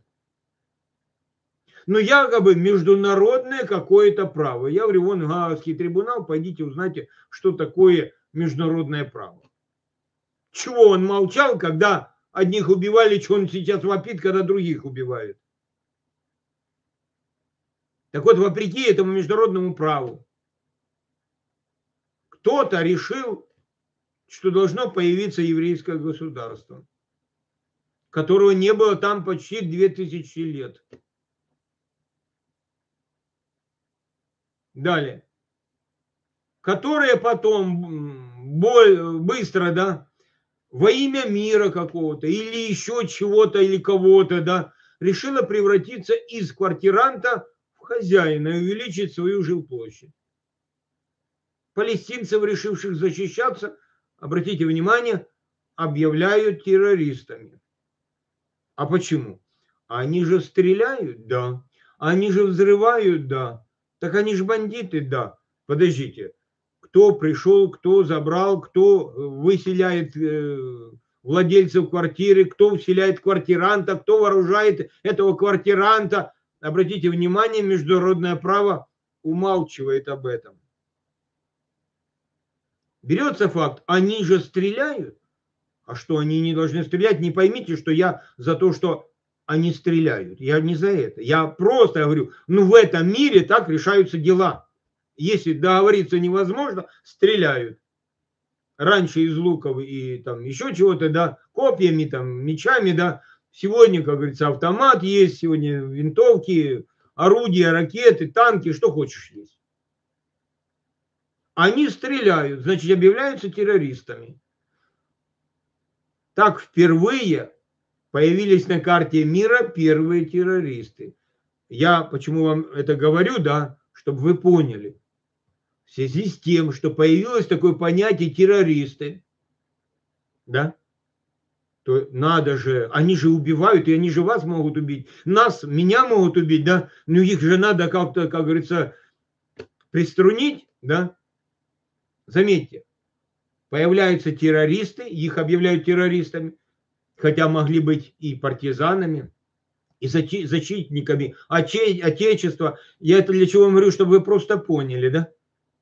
Но якобы международное какое-то право. Я говорю, вон Гаагский трибунал, пойдите узнайте, что такое международное право. Чего он молчал, когда одних убивали, что он сейчас вопит, когда других убивают. Так вот, вопреки этому международному праву, кто-то решил, что должно появиться еврейское государство, которого не было там почти две тысячи лет. Далее. Которое потом быстро, да, во имя мира какого-то, или еще чего-то, или кого-то, да, решила превратиться из квартиранта в хозяина и увеличить свою жилплощадь. Палестинцев, решивших защищаться, обратите внимание, объявляют террористами. А почему? Они же стреляют, да. Они же взрывают, да. Так они же бандиты, да. Подождите. Кто пришел, кто забрал, кто выселяет э, владельцев квартиры, кто вселяет квартиранта, кто вооружает этого квартиранта. Обратите внимание, международное право умалчивает об этом. Берется факт, они же стреляют. А что, они не должны стрелять? Не поймите, что я за то, что они стреляют. Я не за это. Я просто говорю, ну в этом мире так решаются дела. Если договориться невозможно, стреляют. Раньше из луков и там еще чего-то, да, копьями, там, мечами, да. Сегодня, как говорится, автомат есть, сегодня винтовки, орудия, ракеты, танки, что хочешь есть. Они стреляют, значит, объявляются террористами. Так впервые появились на карте мира первые террористы. Я почему вам это говорю, да, чтобы вы поняли. В связи с тем, что появилось такое понятие террористы, да, то надо же, они же убивают, и они же вас могут убить, нас, меня могут убить, да, но их же надо как-то, как говорится, приструнить, да. Заметьте, появляются террористы, их объявляют террористами, хотя могли быть и партизанами, и защитниками Отечества. Я это для чего говорю, чтобы вы просто поняли, да?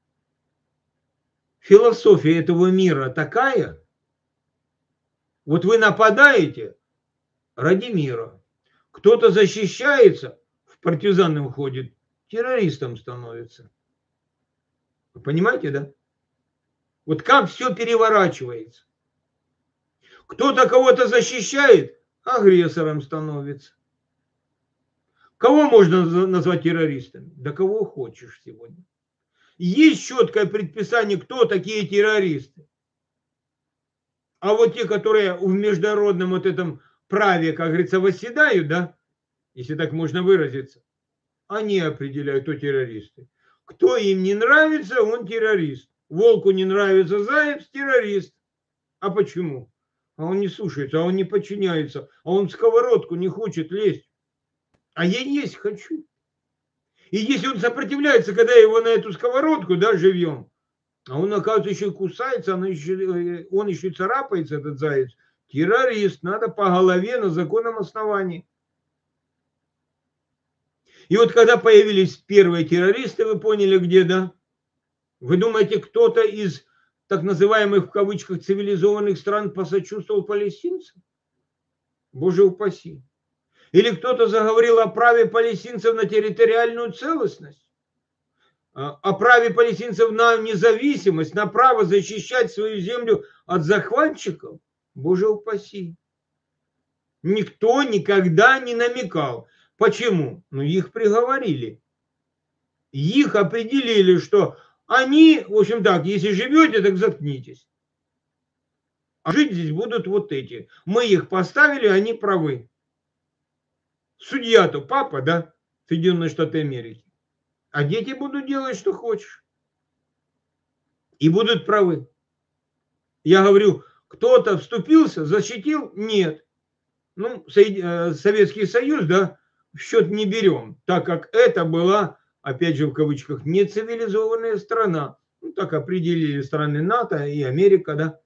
Философия этого мира такая, вот вы нападаете ради мира, кто-то защищается, в партизаны уходит, террористом становится. Вы понимаете, да? Вот как все переворачивается. Кто-то кого-то защищает, агрессором становится. Кого можно назвать террористами? Да кого хочешь сегодня. Есть четкое предписание, кто такие террористы. А вот те, которые в международном вот этом праве, как говорится, восседают, да, если так можно выразиться, они определяют, кто террористы. Кто им не нравится, он террорист. Волку не нравится заяц, террорист. А почему? А он не слушается, а он не подчиняется, а он в сковородку не хочет лезть. А я есть хочу. И если он сопротивляется, когда его на эту сковородку, да, живьем, а он, оказывается, еще и кусается, он еще, он еще и царапается, этот заяц, террорист, надо по голове на законном основании. И вот когда появились первые террористы, вы поняли, где, да? Вы думаете, кто-то из так называемых в кавычках цивилизованных стран посочувствовал палестинцам? Боже упаси. Или кто-то заговорил о праве палестинцев на территориальную целостность, о праве палестинцев на независимость, на право защищать свою землю от захватчиков? Боже упаси. Никто никогда не намекал. Почему? Ну, их приговорили. Их определили, что они, в общем так, если живете, так заткнитесь. А жить здесь будут вот эти. Мы их поставили, они правы. Судья-то папа, да, Соединенные Штаты Америки. А дети будут делать, что хочешь. И будут правы. Я говорю, кто-то вступился, защитил? Нет. Ну, Советский Союз, да, в счет не берем, так как это была, опять же в кавычках, нецивилизованная страна. Ну, так определили страны НАТО и Америка, да.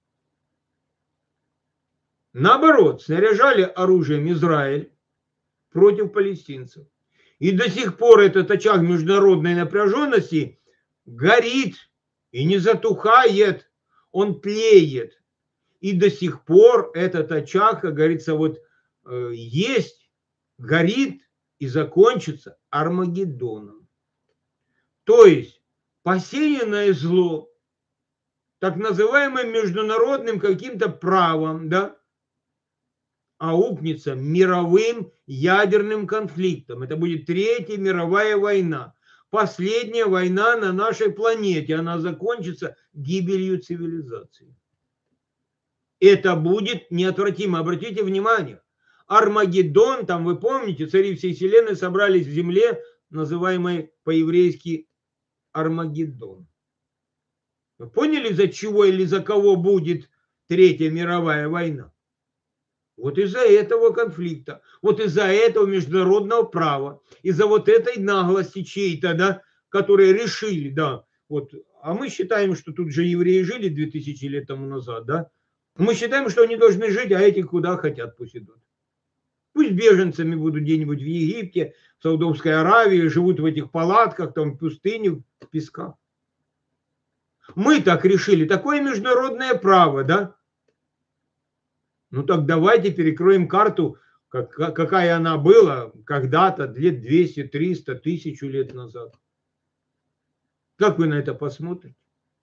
Наоборот, снаряжали оружием Израиль против палестинцев. И до сих пор этот очаг международной напряженности горит и не затухает, он тлеет. И до сих пор этот очаг, как говорится, вот э, есть, горит и закончится Армагеддоном. То есть посеянное зло, так называемым международным каким-то правом, да, аукнется мировым ядерным конфликтом. Это будет Третья мировая война. Последняя война на нашей планете. Она закончится гибелью цивилизации. Это будет неотвратимо. Обратите внимание. Армагеддон, там вы помните, цари всей вселенной собрались в земле, называемой по-еврейски Армагеддон. Вы поняли, за чего или за кого будет Третья мировая война? Вот из-за этого конфликта, вот из-за этого международного права, из-за вот этой наглости чьей-то, да, которые решили, да, вот, а мы считаем, что тут же евреи жили две тысячи лет тому назад, да, мы считаем, что они должны жить, а эти куда хотят пусть идут. Пусть беженцами будут где-нибудь в Египте, в Саудовской Аравии, живут в этих палатках, там в пустыне, в песках. Мы так решили, такое международное право, да. Ну так давайте перекроем карту, как, какая она была когда-то, лет двести, триста, тысячу лет назад. Как вы на это посмотрите?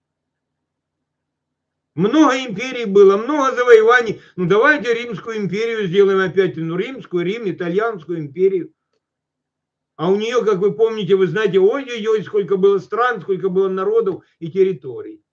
Много империй было, много завоеваний. Ну давайте Римскую империю сделаем опять. Ну Римскую, Рим, Итальянскую империю. А у нее, как вы помните, вы знаете, ой-ой-ой, сколько было стран, сколько было народов и территорий.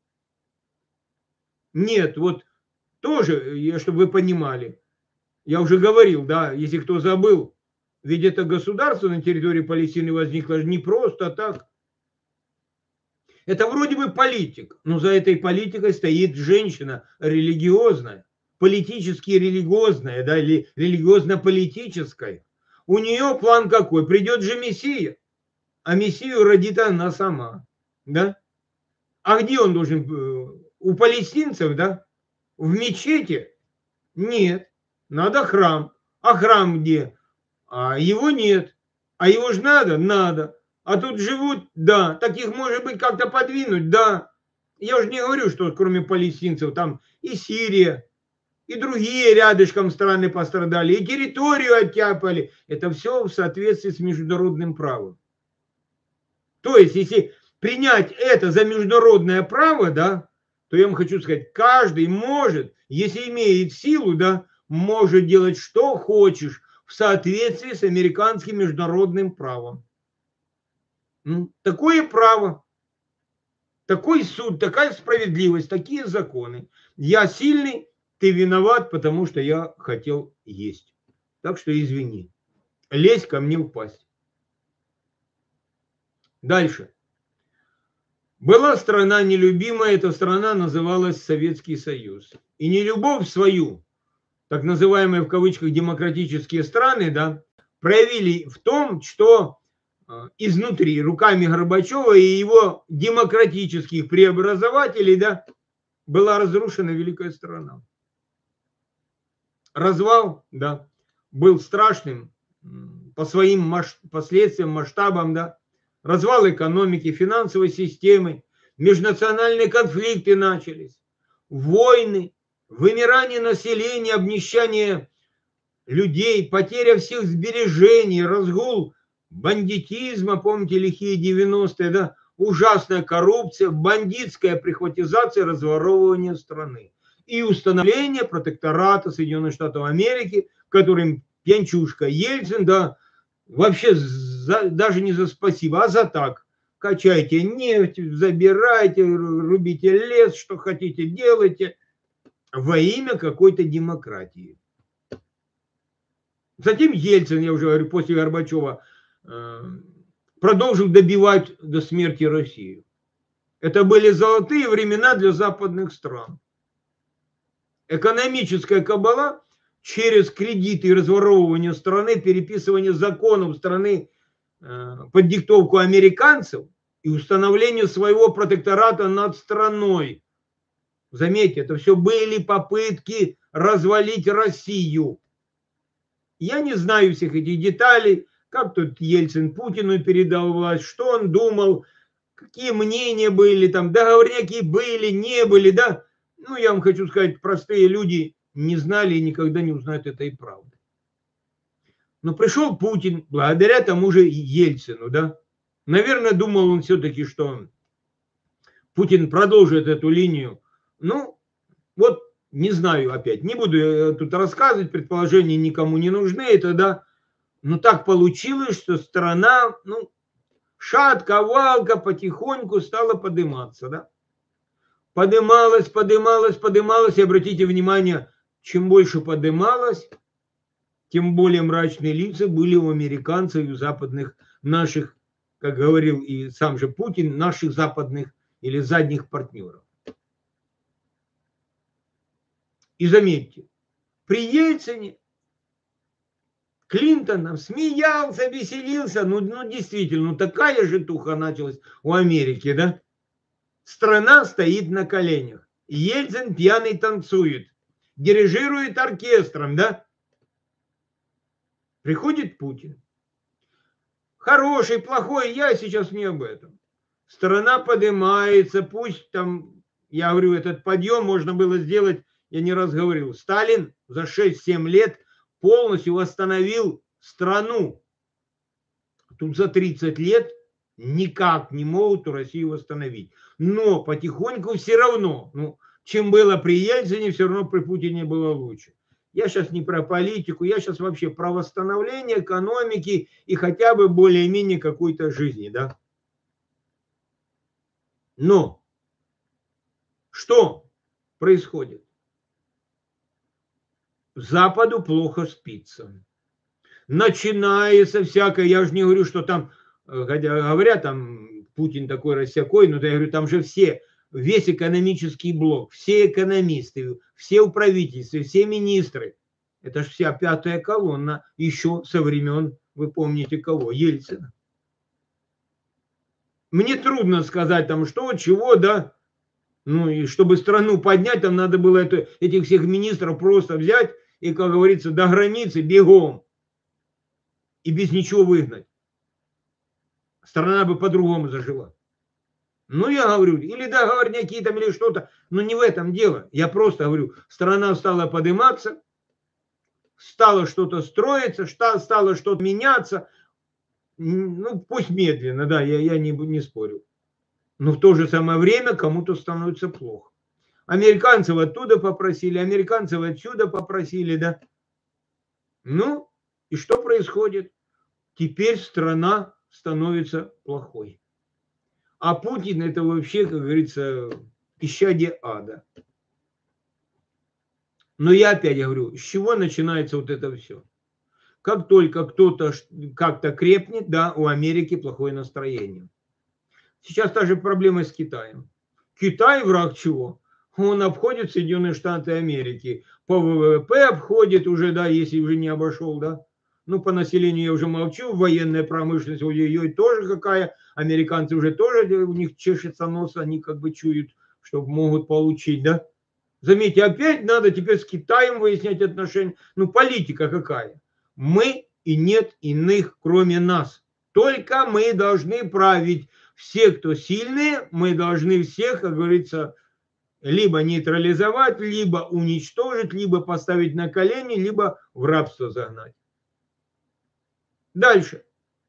Нет, вот тоже, чтобы вы понимали, я уже говорил, да, если кто забыл, ведь это государство на территории Палестины возникло не просто так. Это вроде бы политик, но за этой политикой стоит женщина религиозная, политически религиозная, да, или религиозно-политическая. У нее план какой? Придет же Мессия, а Мессию родит она сама, да? А где он должен? У палестинцев, да? В мечети? Нет. Надо храм. А храм где? А его нет. А его же надо? Надо. А тут живут? Да. Так их может быть как-то подвинуть? Да. Я уже не говорю, что кроме палестинцев там и Сирия, и другие рядышком страны пострадали, и территорию оттяпали. Это все в соответствии с международным правом. То есть, если принять это за международное право, да, то я вам хочу сказать, каждый может, если имеет силу, да, может делать что хочешь в соответствии с американским международным правом. Ну, такое право, такой суд, такая справедливость, такие законы. Я сильный, ты виноват, потому что я хотел есть. Так что извини. Лезь ко мне упасть. Дальше. Была страна нелюбимая, эта страна называлась Советский Союз. И нелюбовь свою, так называемые в кавычках демократические страны, да, проявили в том, что изнутри, руками Горбачева и его демократических преобразователей, да, была разрушена великая страна. Развал, да, был страшным по своим масш... последствиям, масштабам, да. Развал экономики, финансовой системы, межнациональные конфликты начались, войны, вымирание населения, обнищание людей, потеря всех сбережений, разгул бандитизма, помните, лихие девяностые, да, ужасная коррупция, бандитская прихватизация, разворовывание страны и установление протектората Соединенных Штатов Америки, которым пьянчушка Ельцин, да, вообще за, даже не за спасибо, а за так. Качайте нефть, забирайте, рубите лес, что хотите, делайте во имя какой-то демократии. Затем Ельцин, я уже говорю, после Горбачева, продолжил добивать до смерти Россию. Это были золотые времена для западных стран. Экономическая кабала через кредиты и разворовывание страны, переписывание законов страны под диктовку американцев, и установлению своего протектората над страной. Заметьте, это все были попытки развалить Россию. Я не знаю всех этих деталей, как тут Ельцин Путину передал власть, что он думал, какие мнения были, там договорняки были, не были, да. Ну, я вам хочу сказать, простые люди не знали и никогда не узнают этой правды. Но пришел Путин благодаря тому же Ельцину, да. Наверное, думал он все-таки, что Путин продолжит эту линию. Ну, вот не знаю опять, не буду тут рассказывать, предположения никому не нужны, это да. Но так получилось, что страна, ну, шатко-валко потихоньку стала подниматься, да. Подымалась, подымалась, подымалась, и обратите внимание, чем больше подымалась, тем более мрачные лица были у американцев и у западных наших, как говорил и сам же Путин, наших западных или задних партнеров. И заметьте, при Ельцине Клинтон смеялся, веселился, ну, ну действительно, ну такая житуха началась у Америки, да? Страна стоит на коленях, Ельцин пьяный танцует, дирижирует оркестром, да? Приходит Путин. Хороший, плохой, я сейчас не об этом. Страна поднимается, пусть там, я говорю, этот подъем можно было сделать, я не раз говорил, Сталин за шесть-семь лет полностью восстановил страну. Тут за тридцать лет никак не могут Россию восстановить. Но потихоньку все равно, ну, чем было при Ельцине, все равно при Путине было лучше. Я сейчас не про политику, я сейчас вообще про восстановление экономики и хотя бы более-менее какой-то жизни, да. Но что происходит? Западу плохо спится. Начинается всякое, я же не говорю, что там, хотя говорят, там Путин такой рассякой, но я говорю, там же все, весь экономический блок, все экономисты, все у правительства, все министры, это же вся пятая колонна еще со времен, вы помните кого, Ельцина. Мне трудно сказать там что, чего, да, ну и чтобы страну поднять, там надо было это, этих всех министров просто взять и, как говорится, до границы бегом и без ничего выгнать. Страна бы по-другому зажила. Ну, я говорю, или договорняки там, или что-то, но не в этом дело. Я просто говорю, страна стала подниматься, стало что-то строиться, стало что-то меняться. Ну, пусть медленно, да, я, я не, не спорю. Но в то же самое время кому-то становится плохо. Американцев оттуда попросили, американцев отсюда попросили, да. Ну, и что происходит? Теперь страна становится плохой. А Путин это вообще, как говорится, исчадие ада. Но я опять говорю, с чего начинается вот это все? Как только кто-то как-то крепнет, да, у Америки плохое настроение. Сейчас та же проблема с Китаем. Китай враг чего? Он обходит Соединенные Штаты Америки. По ВВП обходит уже, да, если уже не обошел, да. Ну, по населению я уже молчу. Военная промышленность, ой-ой-ой, тоже какая. Американцы уже тоже, у них чешется нос, они как бы чуют, что могут получить, да. Заметьте, опять надо теперь с Китаем выяснять отношения. Ну, политика какая? Мы и нет иных, кроме нас. Только мы должны править. Все, кто сильные, мы должны всех, как говорится, либо нейтрализовать, либо уничтожить, либо поставить на колени, либо в рабство загнать. Дальше.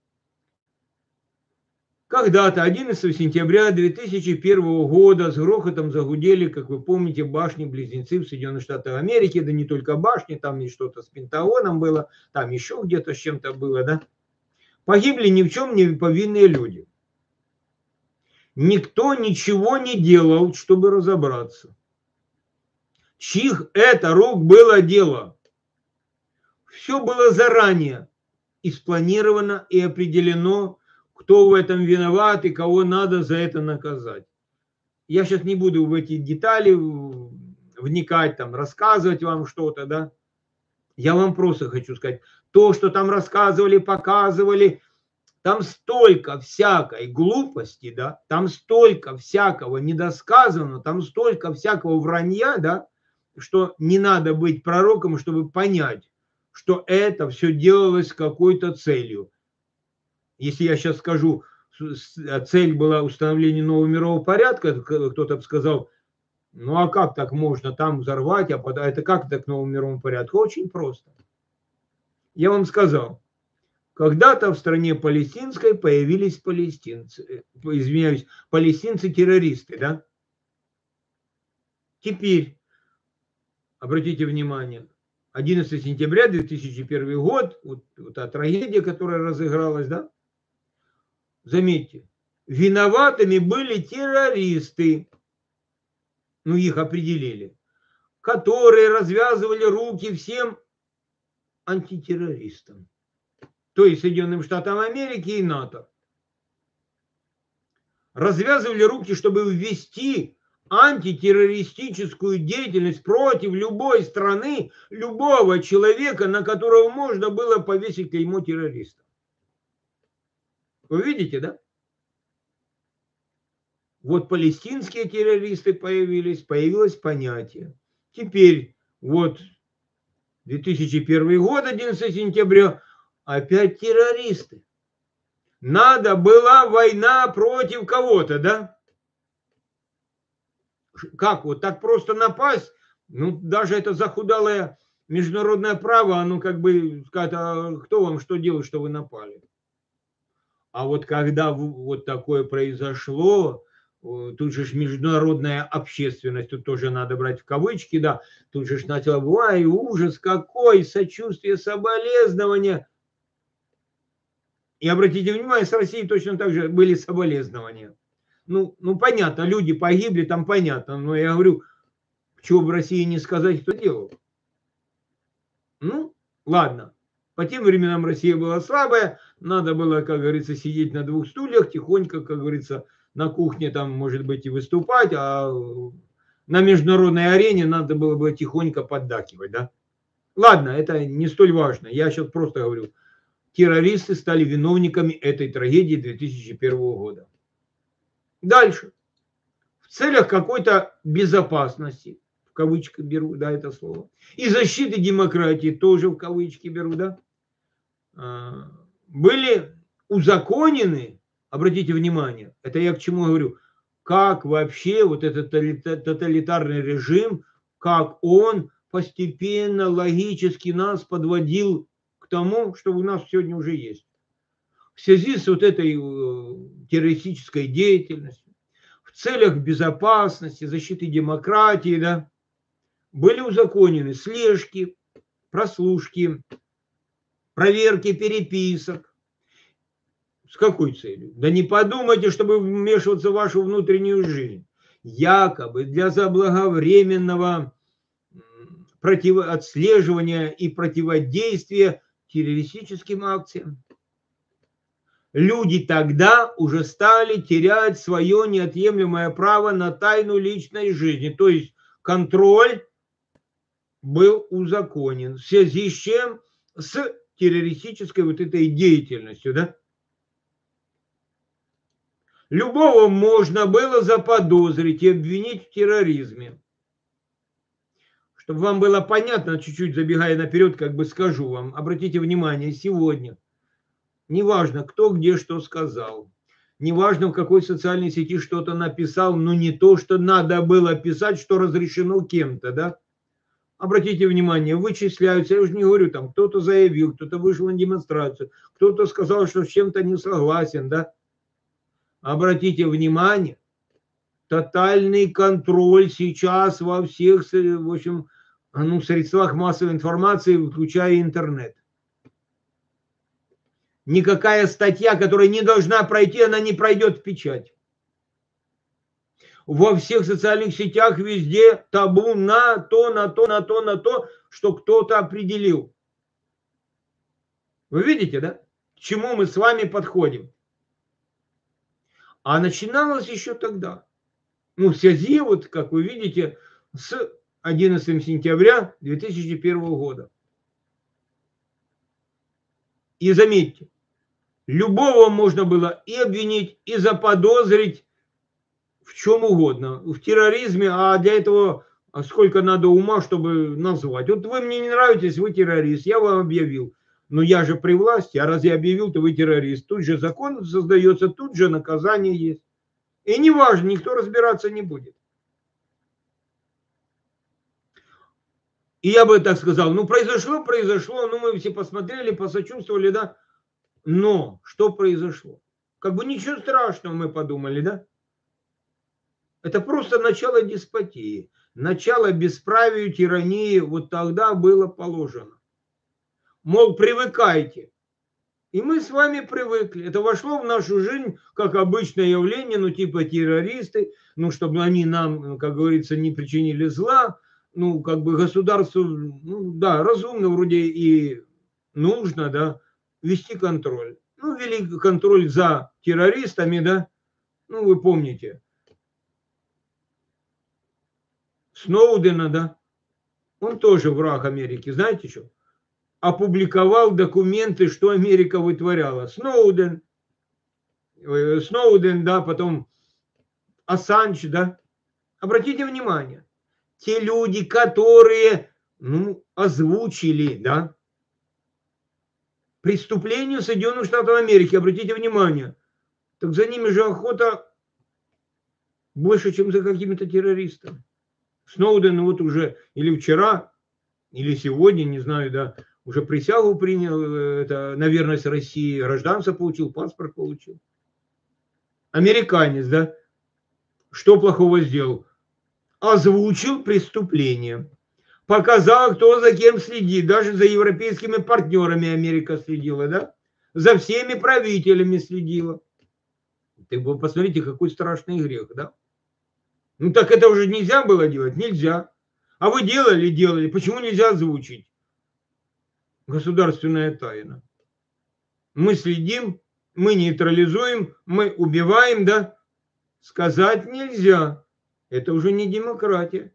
Когда-то, одиннадцатого сентября две тысячи первого года, с грохотом загудели, как вы помните, башни-близнецы в Соединенных Штатах Америки, да не только башни, там и что-то с Пентагоном было, там еще где-то с чем-то было, да. Погибли ни в чем не повинные люди. Никто ничего не делал, чтобы разобраться. Чьих это рук было дело? Все было заранее и спланировано, и определено, кто в этом виноват и кого надо за это наказать. Я сейчас не буду в эти детали вникать, там, рассказывать вам что-то, да. Я вам просто хочу сказать, то, что там рассказывали, показывали, Там столько всякой глупости, да, там столько всякого недосказанного, там столько всякого вранья, да, что не надо быть пророком, чтобы понять, что это все делалось с какой-то целью. Если я сейчас скажу, цель была установление нового мирового порядка, кто-то бы сказал, ну а как так можно там взорвать, а это как так к новому мировому порядку? Очень просто. Я вам сказал. Когда-то в стране палестинской появились палестинцы, извиняюсь, палестинцы-террористы, да? Теперь, обратите внимание, одиннадцатого сентября две тысячи первый год, вот, вот та трагедия, которая разыгралась, да? Заметьте, виноватыми были террористы, ну их определили, которые развязывали руки всем антитеррористам. То есть Соединенным Штатам Америки и НАТО. Развязывали руки, чтобы ввести антитеррористическую деятельность против любой страны, любого человека, на которого можно было повесить клеймо террориста. Вы видите, да? Вот палестинские террористы появились, появилось понятие. Теперь вот две тысячи первый год, одиннадцатого сентября, опять террористы. Надо была война против кого-то, да? Как вот так просто напасть? Ну, даже это захудалое международное право, оно как бы сказать, а кто вам что делает, что вы напали? А вот когда вот такое произошло, тут же международная общественность, тут тоже надо брать в кавычки, да, тут же начала, ой, ужас какой, сочувствие, соболезнования. И обратите внимание, с Россией точно так же были соболезнования. Ну, ну, понятно, люди погибли, там понятно, но я говорю, чего в России не сказать, кто делал. Ну, ладно. По тем временам Россия была слабая, надо было, как говорится, сидеть на двух стульях, тихонько, как говорится, на кухне там, может быть, и выступать, а на международной арене надо было бы тихонько поддакивать, да. Ладно, это не столь важно, я сейчас просто говорю. Террористы стали виновниками этой трагедии две тысячи первого года. Дальше. В целях какой-то безопасности, в кавычках беру, да, это слово, и защиты демократии, тоже в кавычки беру, да, были узаконены, обратите внимание, это я к чему говорю, как вообще вот этот тоталитарный режим, как он постепенно, логически нас подводил к тому, что у нас сегодня уже есть. В связи с вот этой террористической деятельностью, в целях безопасности, защиты демократии, да, были узаконены слежки, прослушки, проверки переписок. С какой целью? Да не подумайте, чтобы вмешиваться в вашу внутреннюю жизнь. Якобы для заблаговременного против... отслеживания и противодействия террористическим акциям. Люди тогда уже стали терять свое неотъемлемое право на тайну личной жизни. То есть контроль был узаконен. В связи с чем? С террористической вот этой деятельностью, да? Любого можно было заподозрить и обвинить в терроризме. Чтобы вам было понятно, чуть-чуть забегая наперед, как бы скажу вам, обратите внимание, сегодня, неважно, кто где что сказал, неважно, в какой социальной сети что-то написал, но не то, что надо было писать, что разрешено кем-то, да? Обратите внимание, вычисляются, я уже не говорю, там кто-то заявил, кто-то вышел на демонстрацию, кто-то сказал, что с чем-то не согласен, да? Обратите внимание, тотальный контроль сейчас во всех, в общем, ну, средствах массовой информации, включая интернет. Никакая статья, которая не должна пройти, она не пройдет в печать. Во всех социальных сетях везде табу на то, на то, на то, на то, что кто-то определил. Вы видите, да? К чему мы с вами подходим? А начиналось еще тогда. Ну, в связи, вот, как вы видите, с одиннадцатого сентября две тысячи первого года. И заметьте, Любого можно было и обвинить, и заподозрить в чем угодно, в терроризме, а для этого сколько надо ума, чтобы назвать. Вот вы мне не нравитесь, вы террорист, я вам объявил. Но я же при власти, а раз я объявил, то вы террорист. Тут же закон создается, тут же наказание есть. И не важно, никто разбираться не будет. И я бы так сказал, ну произошло, произошло, ну мы все посмотрели, посочувствовали, да. Но что произошло? Как бы ничего страшного, мы подумали, да? Это просто начало деспотии, начало бесправию, тирании. Вот тогда было положено. Мол, привыкайте. И мы с вами привыкли. Это вошло в нашу жизнь как обычное явление, ну типа террористы, ну чтобы они нам, как говорится, не причинили зла. Ну как бы государству, ну да, разумно вроде и нужно, да, вести контроль. Ну вели контроль за террористами, да, ну вы помните. Сноудена, да, он тоже враг Америки, знаете что? Опубликовал документы, что Америка вытворяла. Сноуден, Сноуден, да, потом Ассанж, да. Обратите внимание, те люди, которые, ну, озвучили, да, преступления Соединенных Штатов Америки, обратите внимание, так за ними же охота больше, чем за какими-то террористами. Сноуден вот уже или вчера, или сегодня, не знаю, да, уже присягу принял, это на верность России, гражданство получил, паспорт получил. Американец, да, что плохого сделал? Озвучил преступление, показал, кто за кем следит, даже за европейскими партнерами Америка следила, да, за всеми правителями следила. Так вы посмотрите, какой страшный грех, да. Ну так это уже нельзя было делать? Нельзя. А вы делали, делали. Почему нельзя озвучить? Государственная тайна. Мы следим, мы нейтрализуем, мы убиваем, да? Сказать нельзя. Это уже не демократия.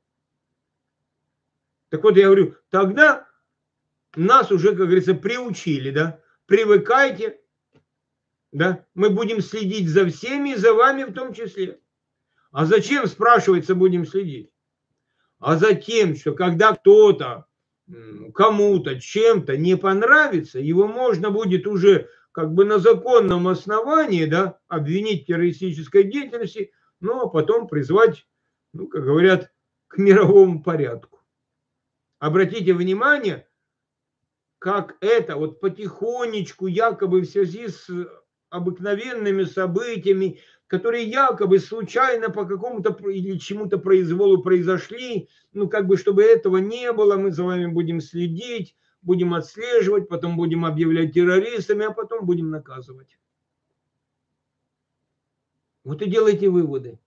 Так вот я говорю, тогда нас уже, как говорится, приучили, да? Привыкайте, да? Мы будем следить за всеми, за вами в том числе. А зачем, спрашивается, будем следить? А за тем, что когда кто-то кому-то чем-то не понравится, его можно будет уже как бы на законном основании, да, обвинить в террористической деятельности, ну, а потом призвать, ну, как говорят, к мировому порядку. Обратите внимание, как это вот потихонечку, якобы в связи с обыкновенными событиями, которые якобы случайно по какому-то или чему-то произволу произошли, ну как бы чтобы этого не было, мы за вами будем следить, будем отслеживать, потом будем объявлять террористами, а потом будем наказывать. Вот и делайте выводы.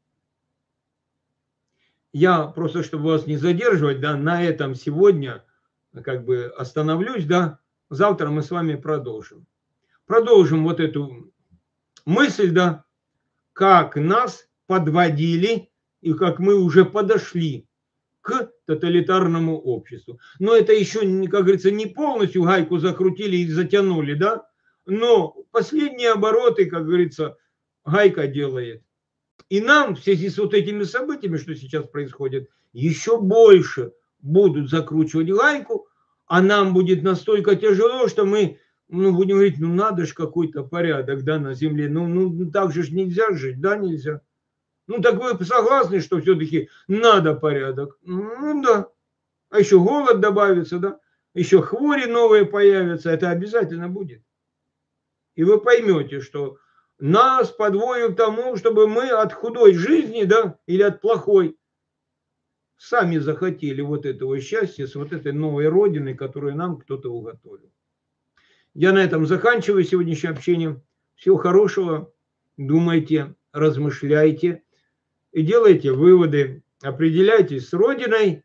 Я просто, чтобы вас не задерживать, да, на этом сегодня как бы остановлюсь, да, завтра мы с вами продолжим. Продолжим вот эту мысль, да, как нас подводили и как мы уже подошли к тоталитарному обществу. Но это еще, как говорится, не полностью гайку закрутили и затянули, да, но последние обороты, как говорится, гайка делает. И нам в связи с вот этими событиями, что сейчас происходит, еще больше будут закручивать гайку, а нам будет настолько тяжело, что мы, ну, будем говорить, ну, надо же какой-то порядок, да, на земле. Ну, ну, так же ж нельзя жить, да, нельзя. Ну, так вы согласны, что все-таки надо порядок? Ну, да. А еще голод добавится, да, еще хвори новые появятся, это обязательно будет. И вы поймете, что нас подводят к тому, чтобы мы от худой жизни, да, или от плохой, сами захотели вот этого счастья с вот этой новой родиной, которую нам кто-то уготовил. Я на этом заканчиваю сегодняшнее общение. Всего хорошего. Думайте, размышляйте и делайте выводы. Определяйтесь с родиной,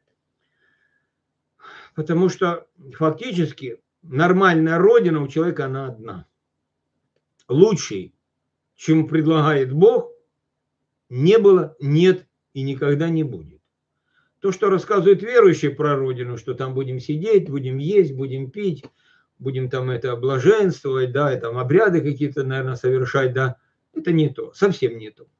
потому что фактически нормальная родина у человека она одна. Лучшей, чем предлагает Бог, не было, нет и никогда не будет. То, что рассказывают верующие про родину, что там будем сидеть, будем есть, будем пить, будем там это блаженствовать, да, и там обряды какие-то, наверное, совершать, да, это не то, совсем не то.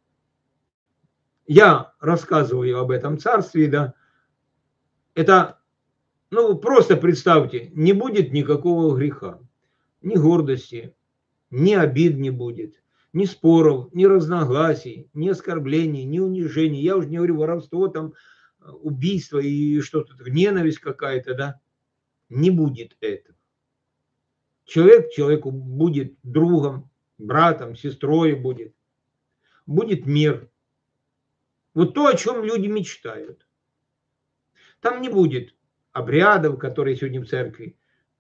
Я рассказываю об этом царстве, да, это, ну, просто представьте, не будет никакого греха, ни гордости, ни обид не будет, ни споров, ни разногласий, ни оскорблений, ни унижений. Я уже не говорю воровство, там, убийство и что-то, ненависть какая-то, да. Не будет этого. Человек человеку будет другом, братом, сестрой будет. Будет мир. Вот то, о чем люди мечтают. Там не будет обрядов, которые сегодня в церкви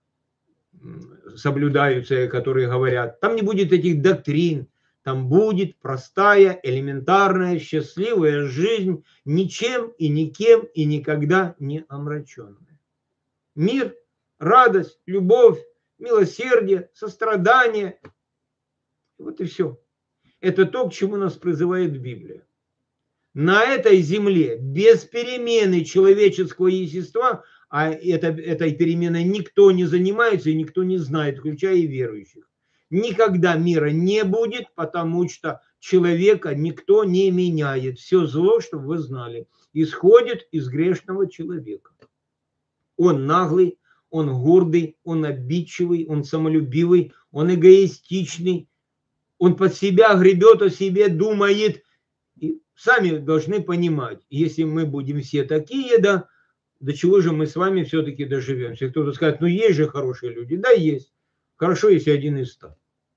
соблюдаются, которые говорят. Там не будет этих доктрин. Там будет простая, элементарная, счастливая жизнь, ничем и никем и никогда не омраченная. Мир, радость, любовь, милосердие, сострадание. Вот и все. Это то, к чему нас призывает Библия. На этой земле без перемены человеческого естества, а это, этой переменой никто не занимается и никто не знает, включая и верующих, никогда мира не будет, потому что человека никто не меняет. Все зло, чтобы вы знали, исходит из грешного человека. Он наглый, он гордый, он обидчивый, он самолюбивый, он эгоистичный, он под себя гребет, о себе думает. И сами должны понимать, если мы будем все такие, да, до чего же мы с вами все-таки доживем? Если кто-то скажет, ну есть же хорошие люди, да, есть. Хорошо, если один из ста.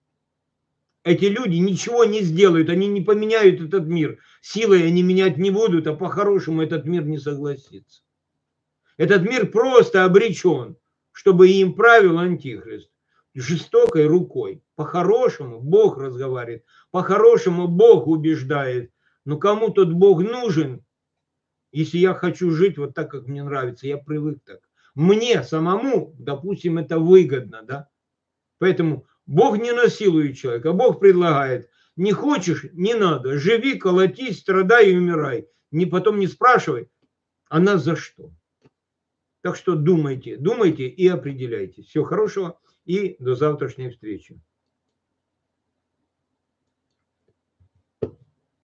Эти люди ничего не сделают, они не поменяют этот мир. Силой они менять не будут, а по-хорошему этот мир не согласится. Этот мир просто обречен, чтобы им правил антихрист. Жестокой рукой. По-хорошему Бог разговаривает. По-хорошему Бог убеждает. Но кому тот Бог нужен, если я хочу жить вот так, как мне нравится, я привык так. Мне самому, допустим, это выгодно, да? Поэтому Бог не насилует человека, Бог предлагает. Не хочешь, не надо. Живи, колотись, страдай и умирай. Не, потом не спрашивай, а нас за что? Так что думайте, думайте и определяйтесь. Всего хорошего и до завтрашней встречи.